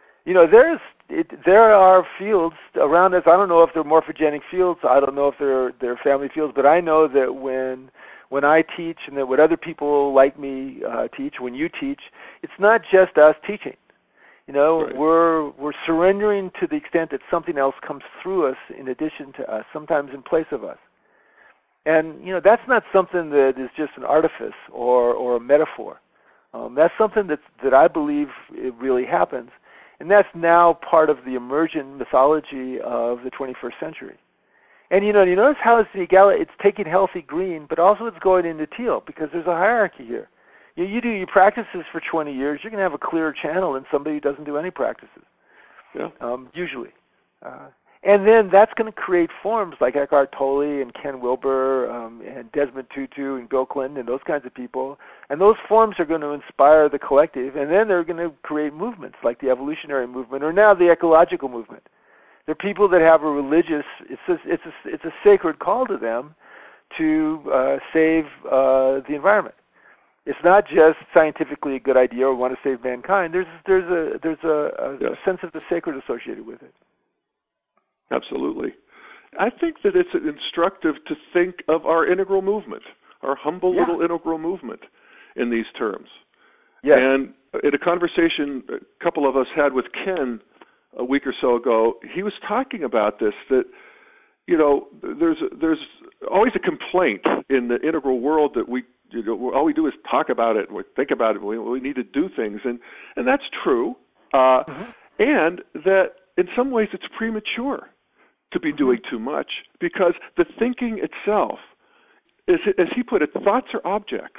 There are fields around us. I don't know if they're morphogenic fields. I don't know if they're family fields, but I know that when I teach and that when other people like me teach, when you teach, it's not just us teaching. Right. We're surrendering to the extent that something else comes through us in addition to us, sometimes in place of us. And that's not something that is just an artifice or a metaphor. That's something that I believe it really happens. And that's now part of the emergent mythology of the 21st century. And you notice how it's taking healthy green, but also it's going into teal because there's a hierarchy here. You do your practices for 20 years, you're going to have a clearer channel than somebody who doesn't do any practices, usually. And then that's going to create forms like Eckhart Tolle and Ken Wilber and Desmond Tutu and Bill Clinton and those kinds of people. And those forms are going to inspire the collective, and then they're going to create movements like the evolutionary movement or now the ecological movement. They're people that have a religious, it's a sacred call to them to save the environment. It's not just scientifically a good idea or want to save mankind. There's a sense of the sacred associated with it. Absolutely. I think that it's instructive to think of our integral movement, our humble little integral movement in these terms. Yes. And in a conversation a couple of us had with Ken a week or so ago, he was talking about this, that, there's always a complaint in the integral world that all we do is talk about it, we think about it, we need to do things, and that's true, and that in some ways it's premature to be doing too much because the thinking itself, as he put it, thoughts are objects.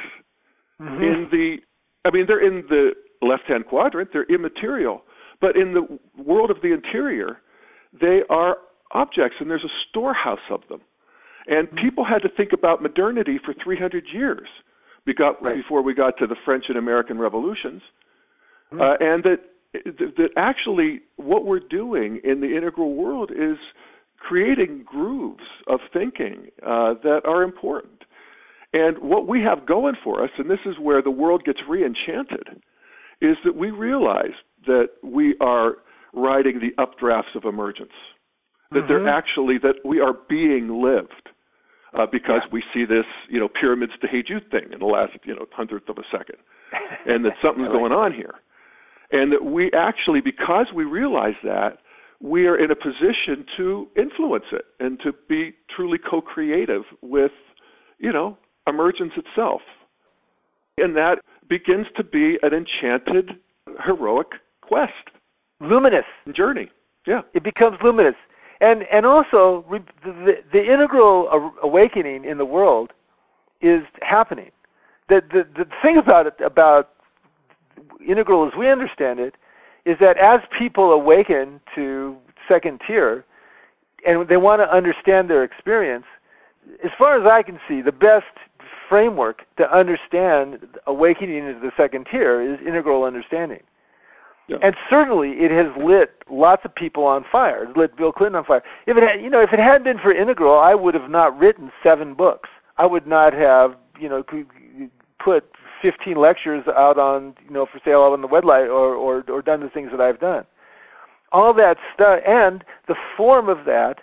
They're in the left-hand quadrant, they're immaterial, but in the world of the interior, they are objects, and there's a storehouse of them. And people had to think about modernity for 300 years before we got to the French and American revolutions, and that actually what we're doing in the integral world is creating grooves of thinking that are important. And what we have going for us, and this is where the world gets re-enchanted, is that we realize that we are riding the updrafts of emergence, that they're actually, that we are being lived, because we see this, pyramids to Hayjut thing in the last, hundredth of a second, and that something's going on here. And that we actually, because we realize that, we are in a position to influence it and to be truly co-creative with, emergence itself. And that begins to be an enchanted, heroic quest. Luminous. Journey. Yeah. It becomes luminous. And also, the integral awakening in the world is happening. The thing about integral as we understand it is that as people awaken to second tier and they want to understand their experience, as far as I can see, the best framework to understand awakening into the second tier is integral understanding. Yeah. And certainly it has lit lots of people on fire. It's lit Bill Clinton on fire. If it hadn't been for integral, I would have not written 7 books. I would not have, put 15 lectures out on, for sale out on the website or done the things that I've done. All that stuff, and the form of that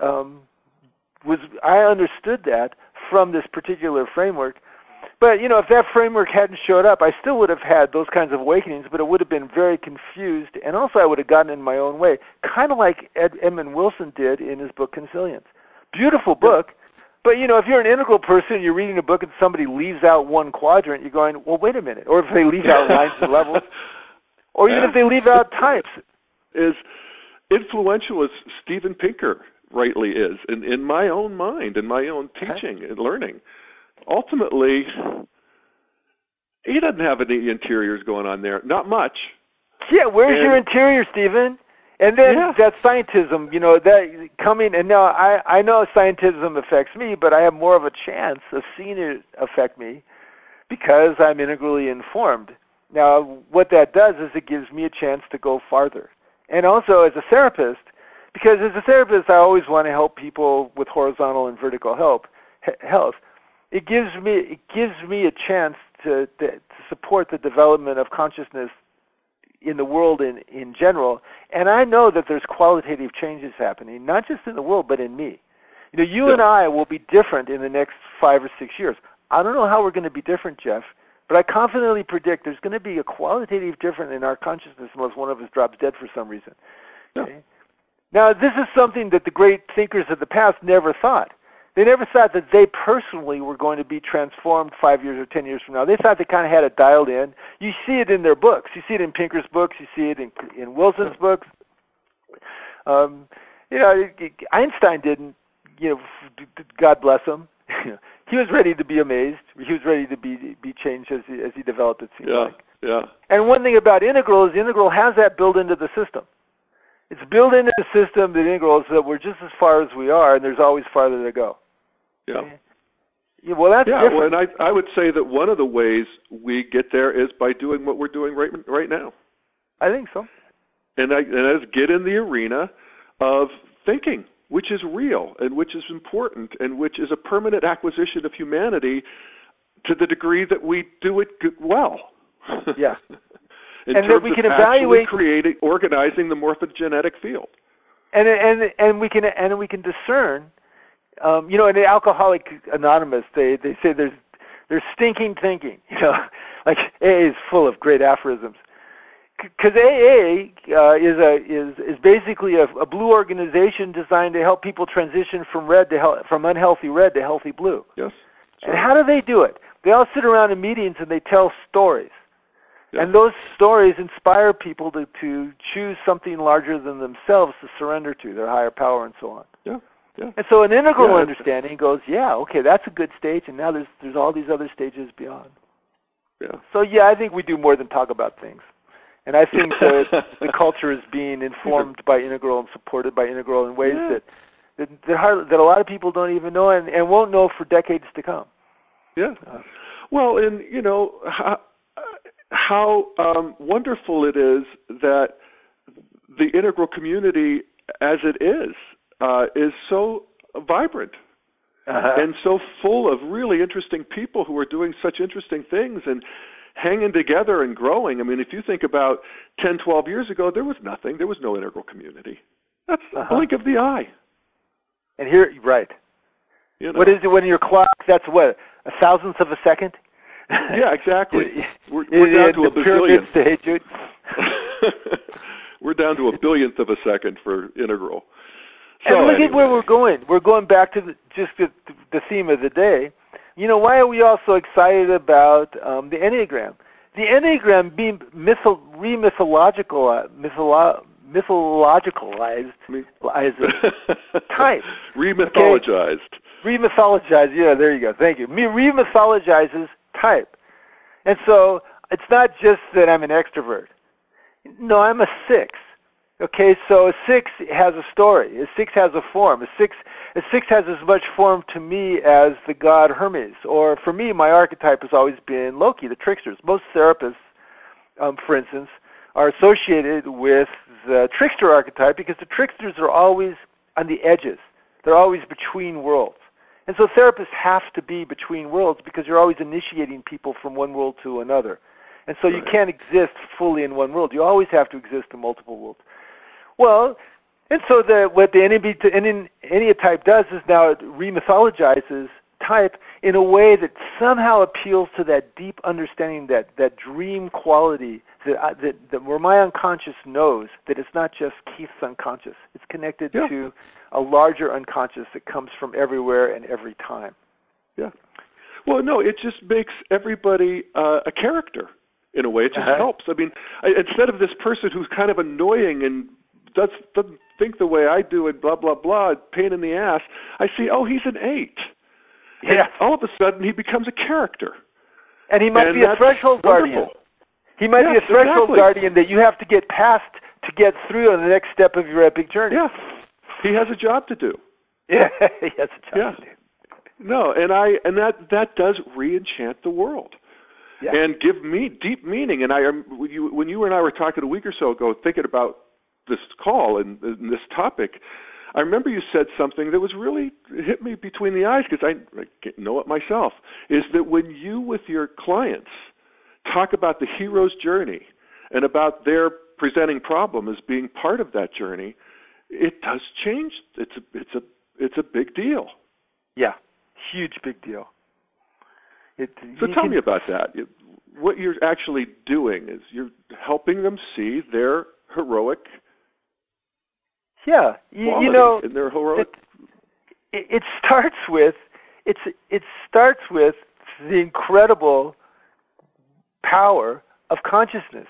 I understood that from this particular framework. But, if that framework hadn't showed up, I still would have had those kinds of awakenings, but it would have been very confused, and also I would have gotten in my own way, kind of like Edmund Wilson did in his book Consilience. Beautiful book, but, if you're an integral person, you're reading a book and somebody leaves out one quadrant, you're going, well, wait a minute. Or if they leave out lines and levels, or even if they leave out types. As influential as Steven Pinker rightly is, in my own mind, in my own teaching and learning, ultimately, he doesn't have any interiors going on there. Not much. Yeah, where's your interior, Stephen? And then that scientism, that coming, and now I know scientism affects me, but I have more of a chance of seeing it affect me because I'm integrally informed. Now, what that does is it gives me a chance to go farther. And also as a therapist, because as a therapist I always want to help people with horizontal and vertical health. It gives me a chance to support the development of consciousness in the world in general, and I know that there's qualitative changes happening, not just in the world, but in me. You and I will be different in the next 5 or 6 years. I don't know how we're going to be different, Jeff, but I confidently predict there's going to be a qualitative difference in our consciousness unless one of us drops dead for some reason. Okay? Now, this is something that the great thinkers of the past never thought. They never thought that they personally were going to be transformed 5 years or 10 years from now. They thought they kind of had it dialed in. You see it in their books. You see it in Pinker's books. You see it in Wilson's books. Einstein didn't, God bless him. He was ready to be amazed. He was ready to be changed as he developed, it seems like. Yeah. And one thing about integral is integral has that built into the system. It's built into the system, the integral, so that we're just as far as we are, and there's always farther to go. Yeah. Well, that's different. Well, and I would say that one of the ways we get there is by doing what we're doing right now. I think so. And that is get in the arena of thinking, which is real and which is important and which is a permanent acquisition of humanity to the degree that we do it well. Yeah. in and terms that we can evaluate organizing the morphogenetic field. And we can discern. In the Alcoholics Anonymous, they say there's stinking thinking. Like AA is full of great aphorisms. Because AA is basically a blue organization designed to help people transition from unhealthy red to healthy blue. Yes. Sure. And how do they do it? They all sit around in meetings and they tell stories. Yeah. And those stories inspire people to choose something larger than themselves to surrender to, their higher power and so on. Yeah. Yeah. And so an integral understanding goes, okay, that's a good stage, and now there's all these other stages beyond. Yeah. So I think we do more than talk about things. And I think that the culture is being informed by integral and supported by integral in ways that a lot of people don't even know and won't know for decades to come. Yeah. Well, and how wonderful it is that the integral community, as it is so vibrant and so full of really interesting people who are doing such interesting things and hanging together and growing. I mean, if you think about 10, 12 years ago, there was nothing. There was no integral community. That's a blink of the eye. And here, right. You know? What is it when your clock, that's what, a thousandth of a second? Yeah, exactly. We're down to a bazillion. We're down to a billionth of a second for integral. So and look at where we're going. We're going back to the theme of the day. You know, why are we all so excited about the Enneagram? The Enneagram being mythologicalized type. Remythologized. Okay? Remythologized, yeah, there you go. Thank you. Remythologizes type. And so it's not just that I'm an extrovert. No, I'm a 6. Okay, so a 6 has a story. A 6 has a form. A six has as much form to me as the god Hermes. Or for me, my archetype has always been Loki, the tricksters. Most therapists, for instance, are associated with the trickster archetype because the tricksters are always on the edges. They're always between worlds. And so therapists have to be between worlds because you're always initiating people from one world to another. And so you can't exist fully in one world. You always have to exist in multiple worlds. Well, and so what the Enneatype does is now it remythologizes type in a way that somehow appeals to that deep understanding, that dream quality that where my unconscious knows that it's not just Keith's unconscious. It's connected to a larger unconscious that comes from everywhere and every time. Yeah. Well, no, it just makes everybody a character in a way. It just helps. I mean, instead of this person who's kind of annoying and doesn't think the way I do and blah, blah, blah, pain in the ass, I see, he's an 8. Yeah. And all of a sudden he becomes a character. And he might be a threshold guardian. He might be a threshold guardian that you have to get past to get through on the next step of your epic journey. Yeah. He has a job to do. Yeah, he has a job to do. No, and that does re-enchant the world. Yeah. And give me deep meaning. And when you and I were talking a week or so ago, thinking about this call and this topic, I remember you said something that was really hit me between the eyes because I know it myself, is that when you with your clients talk about the hero's journey and about their presenting problem as being part of that journey, it does change. It's a big deal. Yeah, huge big deal. So tell me about that. What you're actually doing is you're helping them see their heroic. Yeah, you know, in their heroic. It starts with the incredible power of consciousness.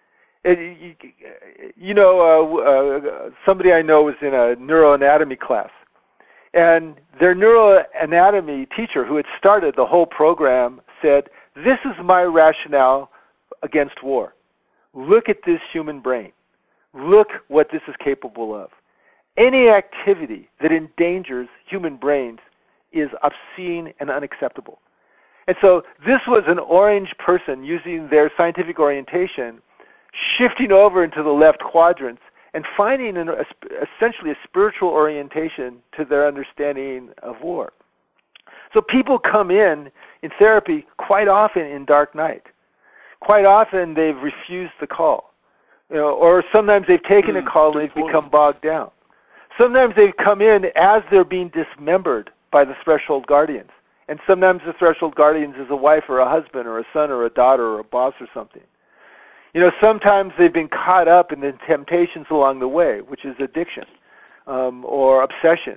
Somebody I know was in a neuroanatomy class, and their neuroanatomy teacher, who had started the whole program, said, "This is my rationale against war. Look at this human brain. Look what this is capable of. Any activity that endangers human brains is obscene and unacceptable." And so this was an orange person using their scientific orientation, shifting over into the left quadrants and finding essentially a spiritual orientation to their understanding of war. So people come in therapy quite often in dark night. Quite often they've refused the call. Or sometimes they've taken a call and they've become bogged down. Sometimes they've come in as they're being dismembered by the threshold guardians. And sometimes the threshold guardians is a wife or a husband or a son or a daughter or a boss or something. Sometimes they've been caught up in the temptations along the way, which is addiction or obsession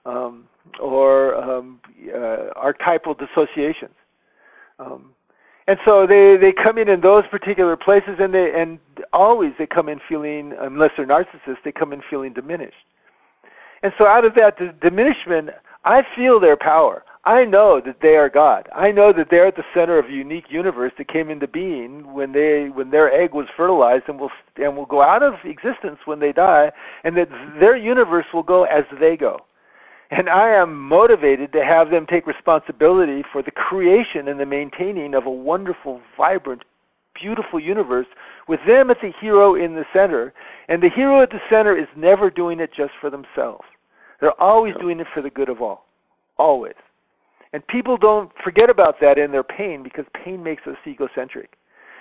or archetypal dissociations. And so they come in those particular places, and always they come in feeling, unless they're narcissists, they come in feeling diminished. And so out of that diminishment, I feel their power. I know that they are God. I know that they're at the center of a unique universe that came into being when their egg was fertilized and will go out of existence when they die, and that their universe will go as they go. And I am motivated to have them take responsibility for the creation and the maintaining of a wonderful, vibrant, beautiful universe with them at the hero in the center. And the hero at the center is never doing it just for themselves. They're always doing it for the good of all. Always. And people don't forget about that in their pain because pain makes us egocentric.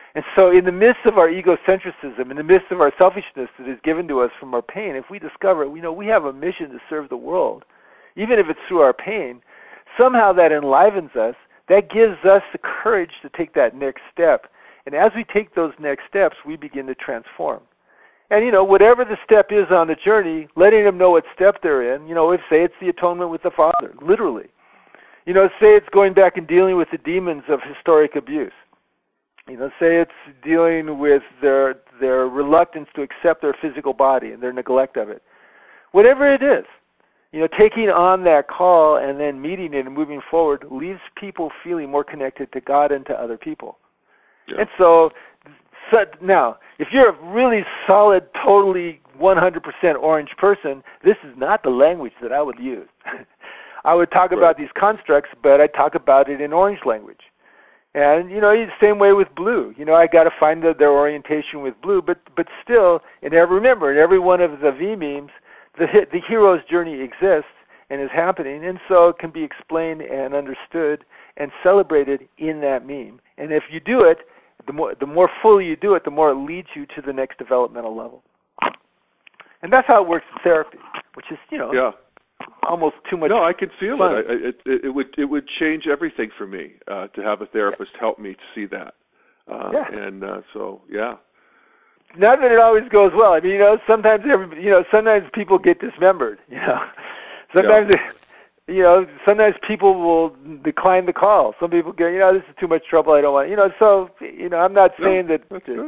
And so in the midst of our egocentrism, in the midst of our selfishness that is given to us from our pain, if we discover, we have a mission to serve the world, even if it's through our pain, somehow that enlivens us, that gives us the courage to take that next step. And as we take those next steps, we begin to transform. And, whatever the step is on the journey, letting them know what step they're in, if, say, it's the atonement with the Father, literally. Say it's going back and dealing with the demons of historic abuse. Say it's dealing with their reluctance to accept their physical body and their neglect of it. Whatever it is, taking on that call and then meeting it and moving forward leaves people feeling more connected to God and to other people. Yeah. And so now, if you're a really solid, totally 100% orange person, this is not the language that I would use. I would talk about these constructs, but I talk about it in orange language. And, the same way with blue. I got to find their orientation with blue, but still, remember, in every one of the V memes, the hero's journey exists and is happening, and so it can be explained and understood and celebrated in that meme. And if you do it, the more fully you do it, the more it leads you to the next developmental level. And that's how it works in therapy, which is, almost too much. No, I can feel fun. It would change everything for me to have a therapist help me to see that. And so, yeah. Not that it always goes well. I mean, sometimes sometimes people get dismembered. Sometimes. Sometimes people will decline the call. Some people go, this is too much trouble. I don't want. So I'm not saying that.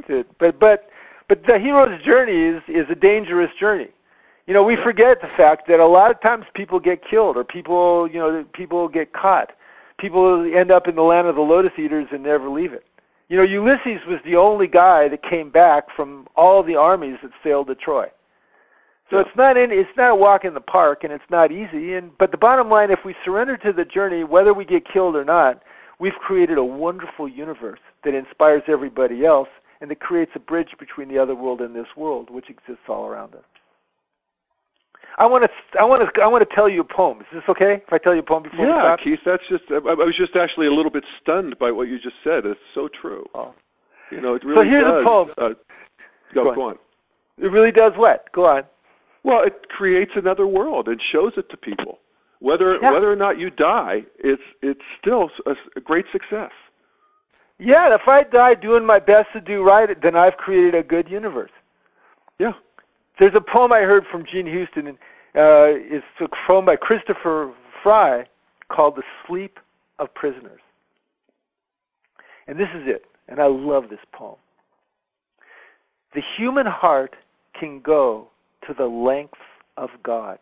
But the hero's journey is a dangerous journey. We forget the fact that a lot of times people get killed, or people get caught. People end up in the land of the lotus eaters and never leave it. Ulysses was the only guy that came back from all the armies that sailed to Troy. So it's not a walk in the park, and it's not easy. But the bottom line, if we surrender to the journey, whether we get killed or not, we've created a wonderful universe that inspires everybody else, and that creates a bridge between the other world and this world, which exists all around us. I want to tell you a poem. Is this okay if I tell you a poem before we stop? Yeah, Keith, that's just. I was just actually a little bit stunned by what you just said. It's so true. Oh. It really so here's does. A poem. Go on. It really does what? Go on. Well, it creates another world and shows it to people. Whether or not you die, it's still a great success. Yeah, and if I die doing my best to do right, then I've created a good universe. Yeah. There's a poem I heard from Gene Houston, and it's a poem by Christopher Fry called "The Sleep of Prisoners." And this is it, and I love this poem. The human heart can go to the length of God.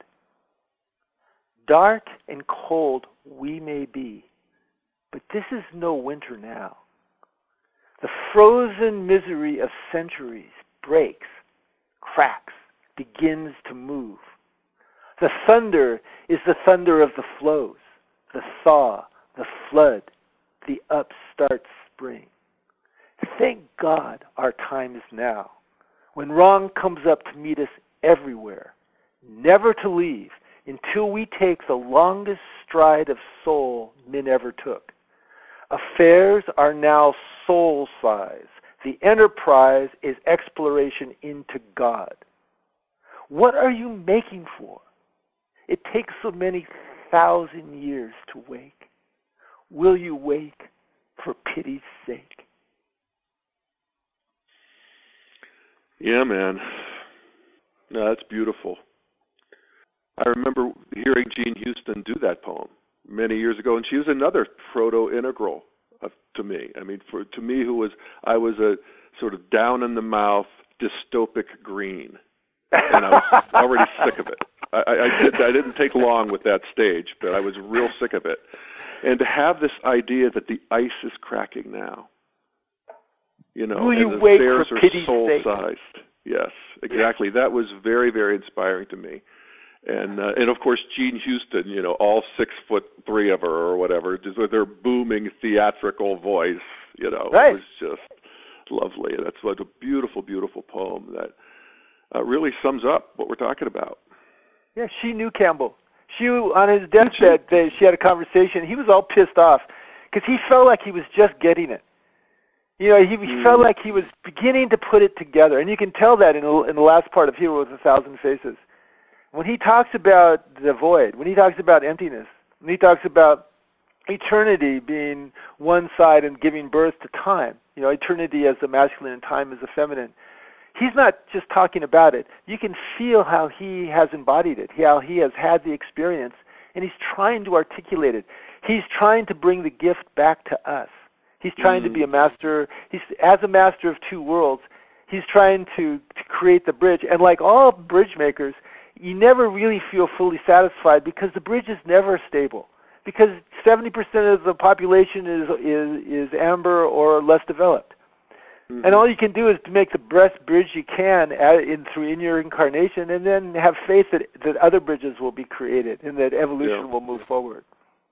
Dark and cold we may be, but this is no winter now. The frozen misery of centuries breaks, cracks, begins to move. The thunder is the thunder of the flows, the thaw, the flood, the upstart spring. Thank God our time is now, when wrong comes up to meet us everywhere, never to leave until we take the longest stride of soul men ever took. Affairs are now soul size. The enterprise is exploration into God. What are you making for? It takes so many thousand years to wake. Will you wake for pity's sake? Yeah, man. No, that's beautiful. I remember hearing Jean Houston do that poem many years ago, and she was another proto-integral to me. I mean, to me, I was a sort of down-in-the-mouth, dystopic green, and I was already sick of it. I didn't take long with that stage, but I was real sick of it. And to have this idea that the ice is cracking now, Will you and the wait stairs for are pity's soul-sized. Yes, exactly. That was very, very inspiring to me. And of course, Jean Houston, all 6'3" of her or whatever, just with her booming theatrical voice, Right. It was just lovely. And that's like a beautiful, beautiful poem that really sums up what we're talking about. Yeah, she knew Campbell. On his deathbed, she had a conversation. He was all pissed off because he felt like he was just getting it. You know, he felt like he was beginning to put it together, and you can tell that in the last part of Hero with 1,000 Faces. When he talks about the void, when he talks about emptiness, when he talks about eternity being one side and giving birth to time, you know, eternity as the masculine and time as the feminine, he's not just talking about it. You can feel how he has embodied it, how he has had the experience, and he's trying to articulate it. He's trying to bring the gift back to us. He's trying to be a master. As a master of two worlds, he's trying to create the bridge. And like all bridge makers, you never really feel fully satisfied because the bridge is never stable. Because 70% of the population is amber or less developed. Mm-hmm. And all you can do is to make the best bridge you can in your incarnation, and then have faith that other bridges will be created and that evolution will move forward.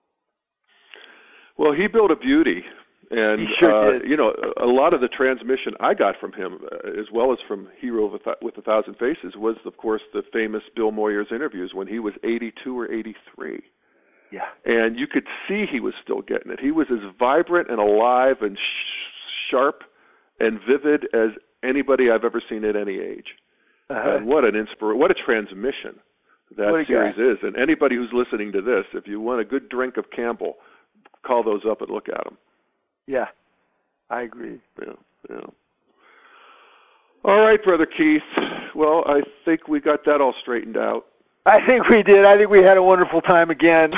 Well, he built a beauty. And, he sure did. You know, a lot of the transmission I got from him, as well as from Hero with 1,000 Faces, was, of course, the famous Bill Moyers interviews when he was 82 or 83. Yeah. And you could see he was still getting it. He was as vibrant and alive and sharp and vivid as anybody I've ever seen at any age. And what a transmission that series is. And anybody who's listening to this, if you want a good drink of Campbell, call those up and look at them. Yeah, I agree. Yeah. All right, Brother Keith. Well, I think we got that all straightened out. I think we did. I think we had a wonderful time again.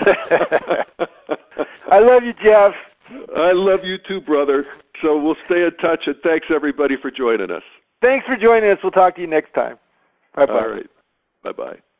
I love you, Jeff. I love you too, brother. So we'll stay in touch, and thanks, everybody, for joining us. Thanks for joining us. We'll talk to you next time. Bye-bye. All right. Bye-bye.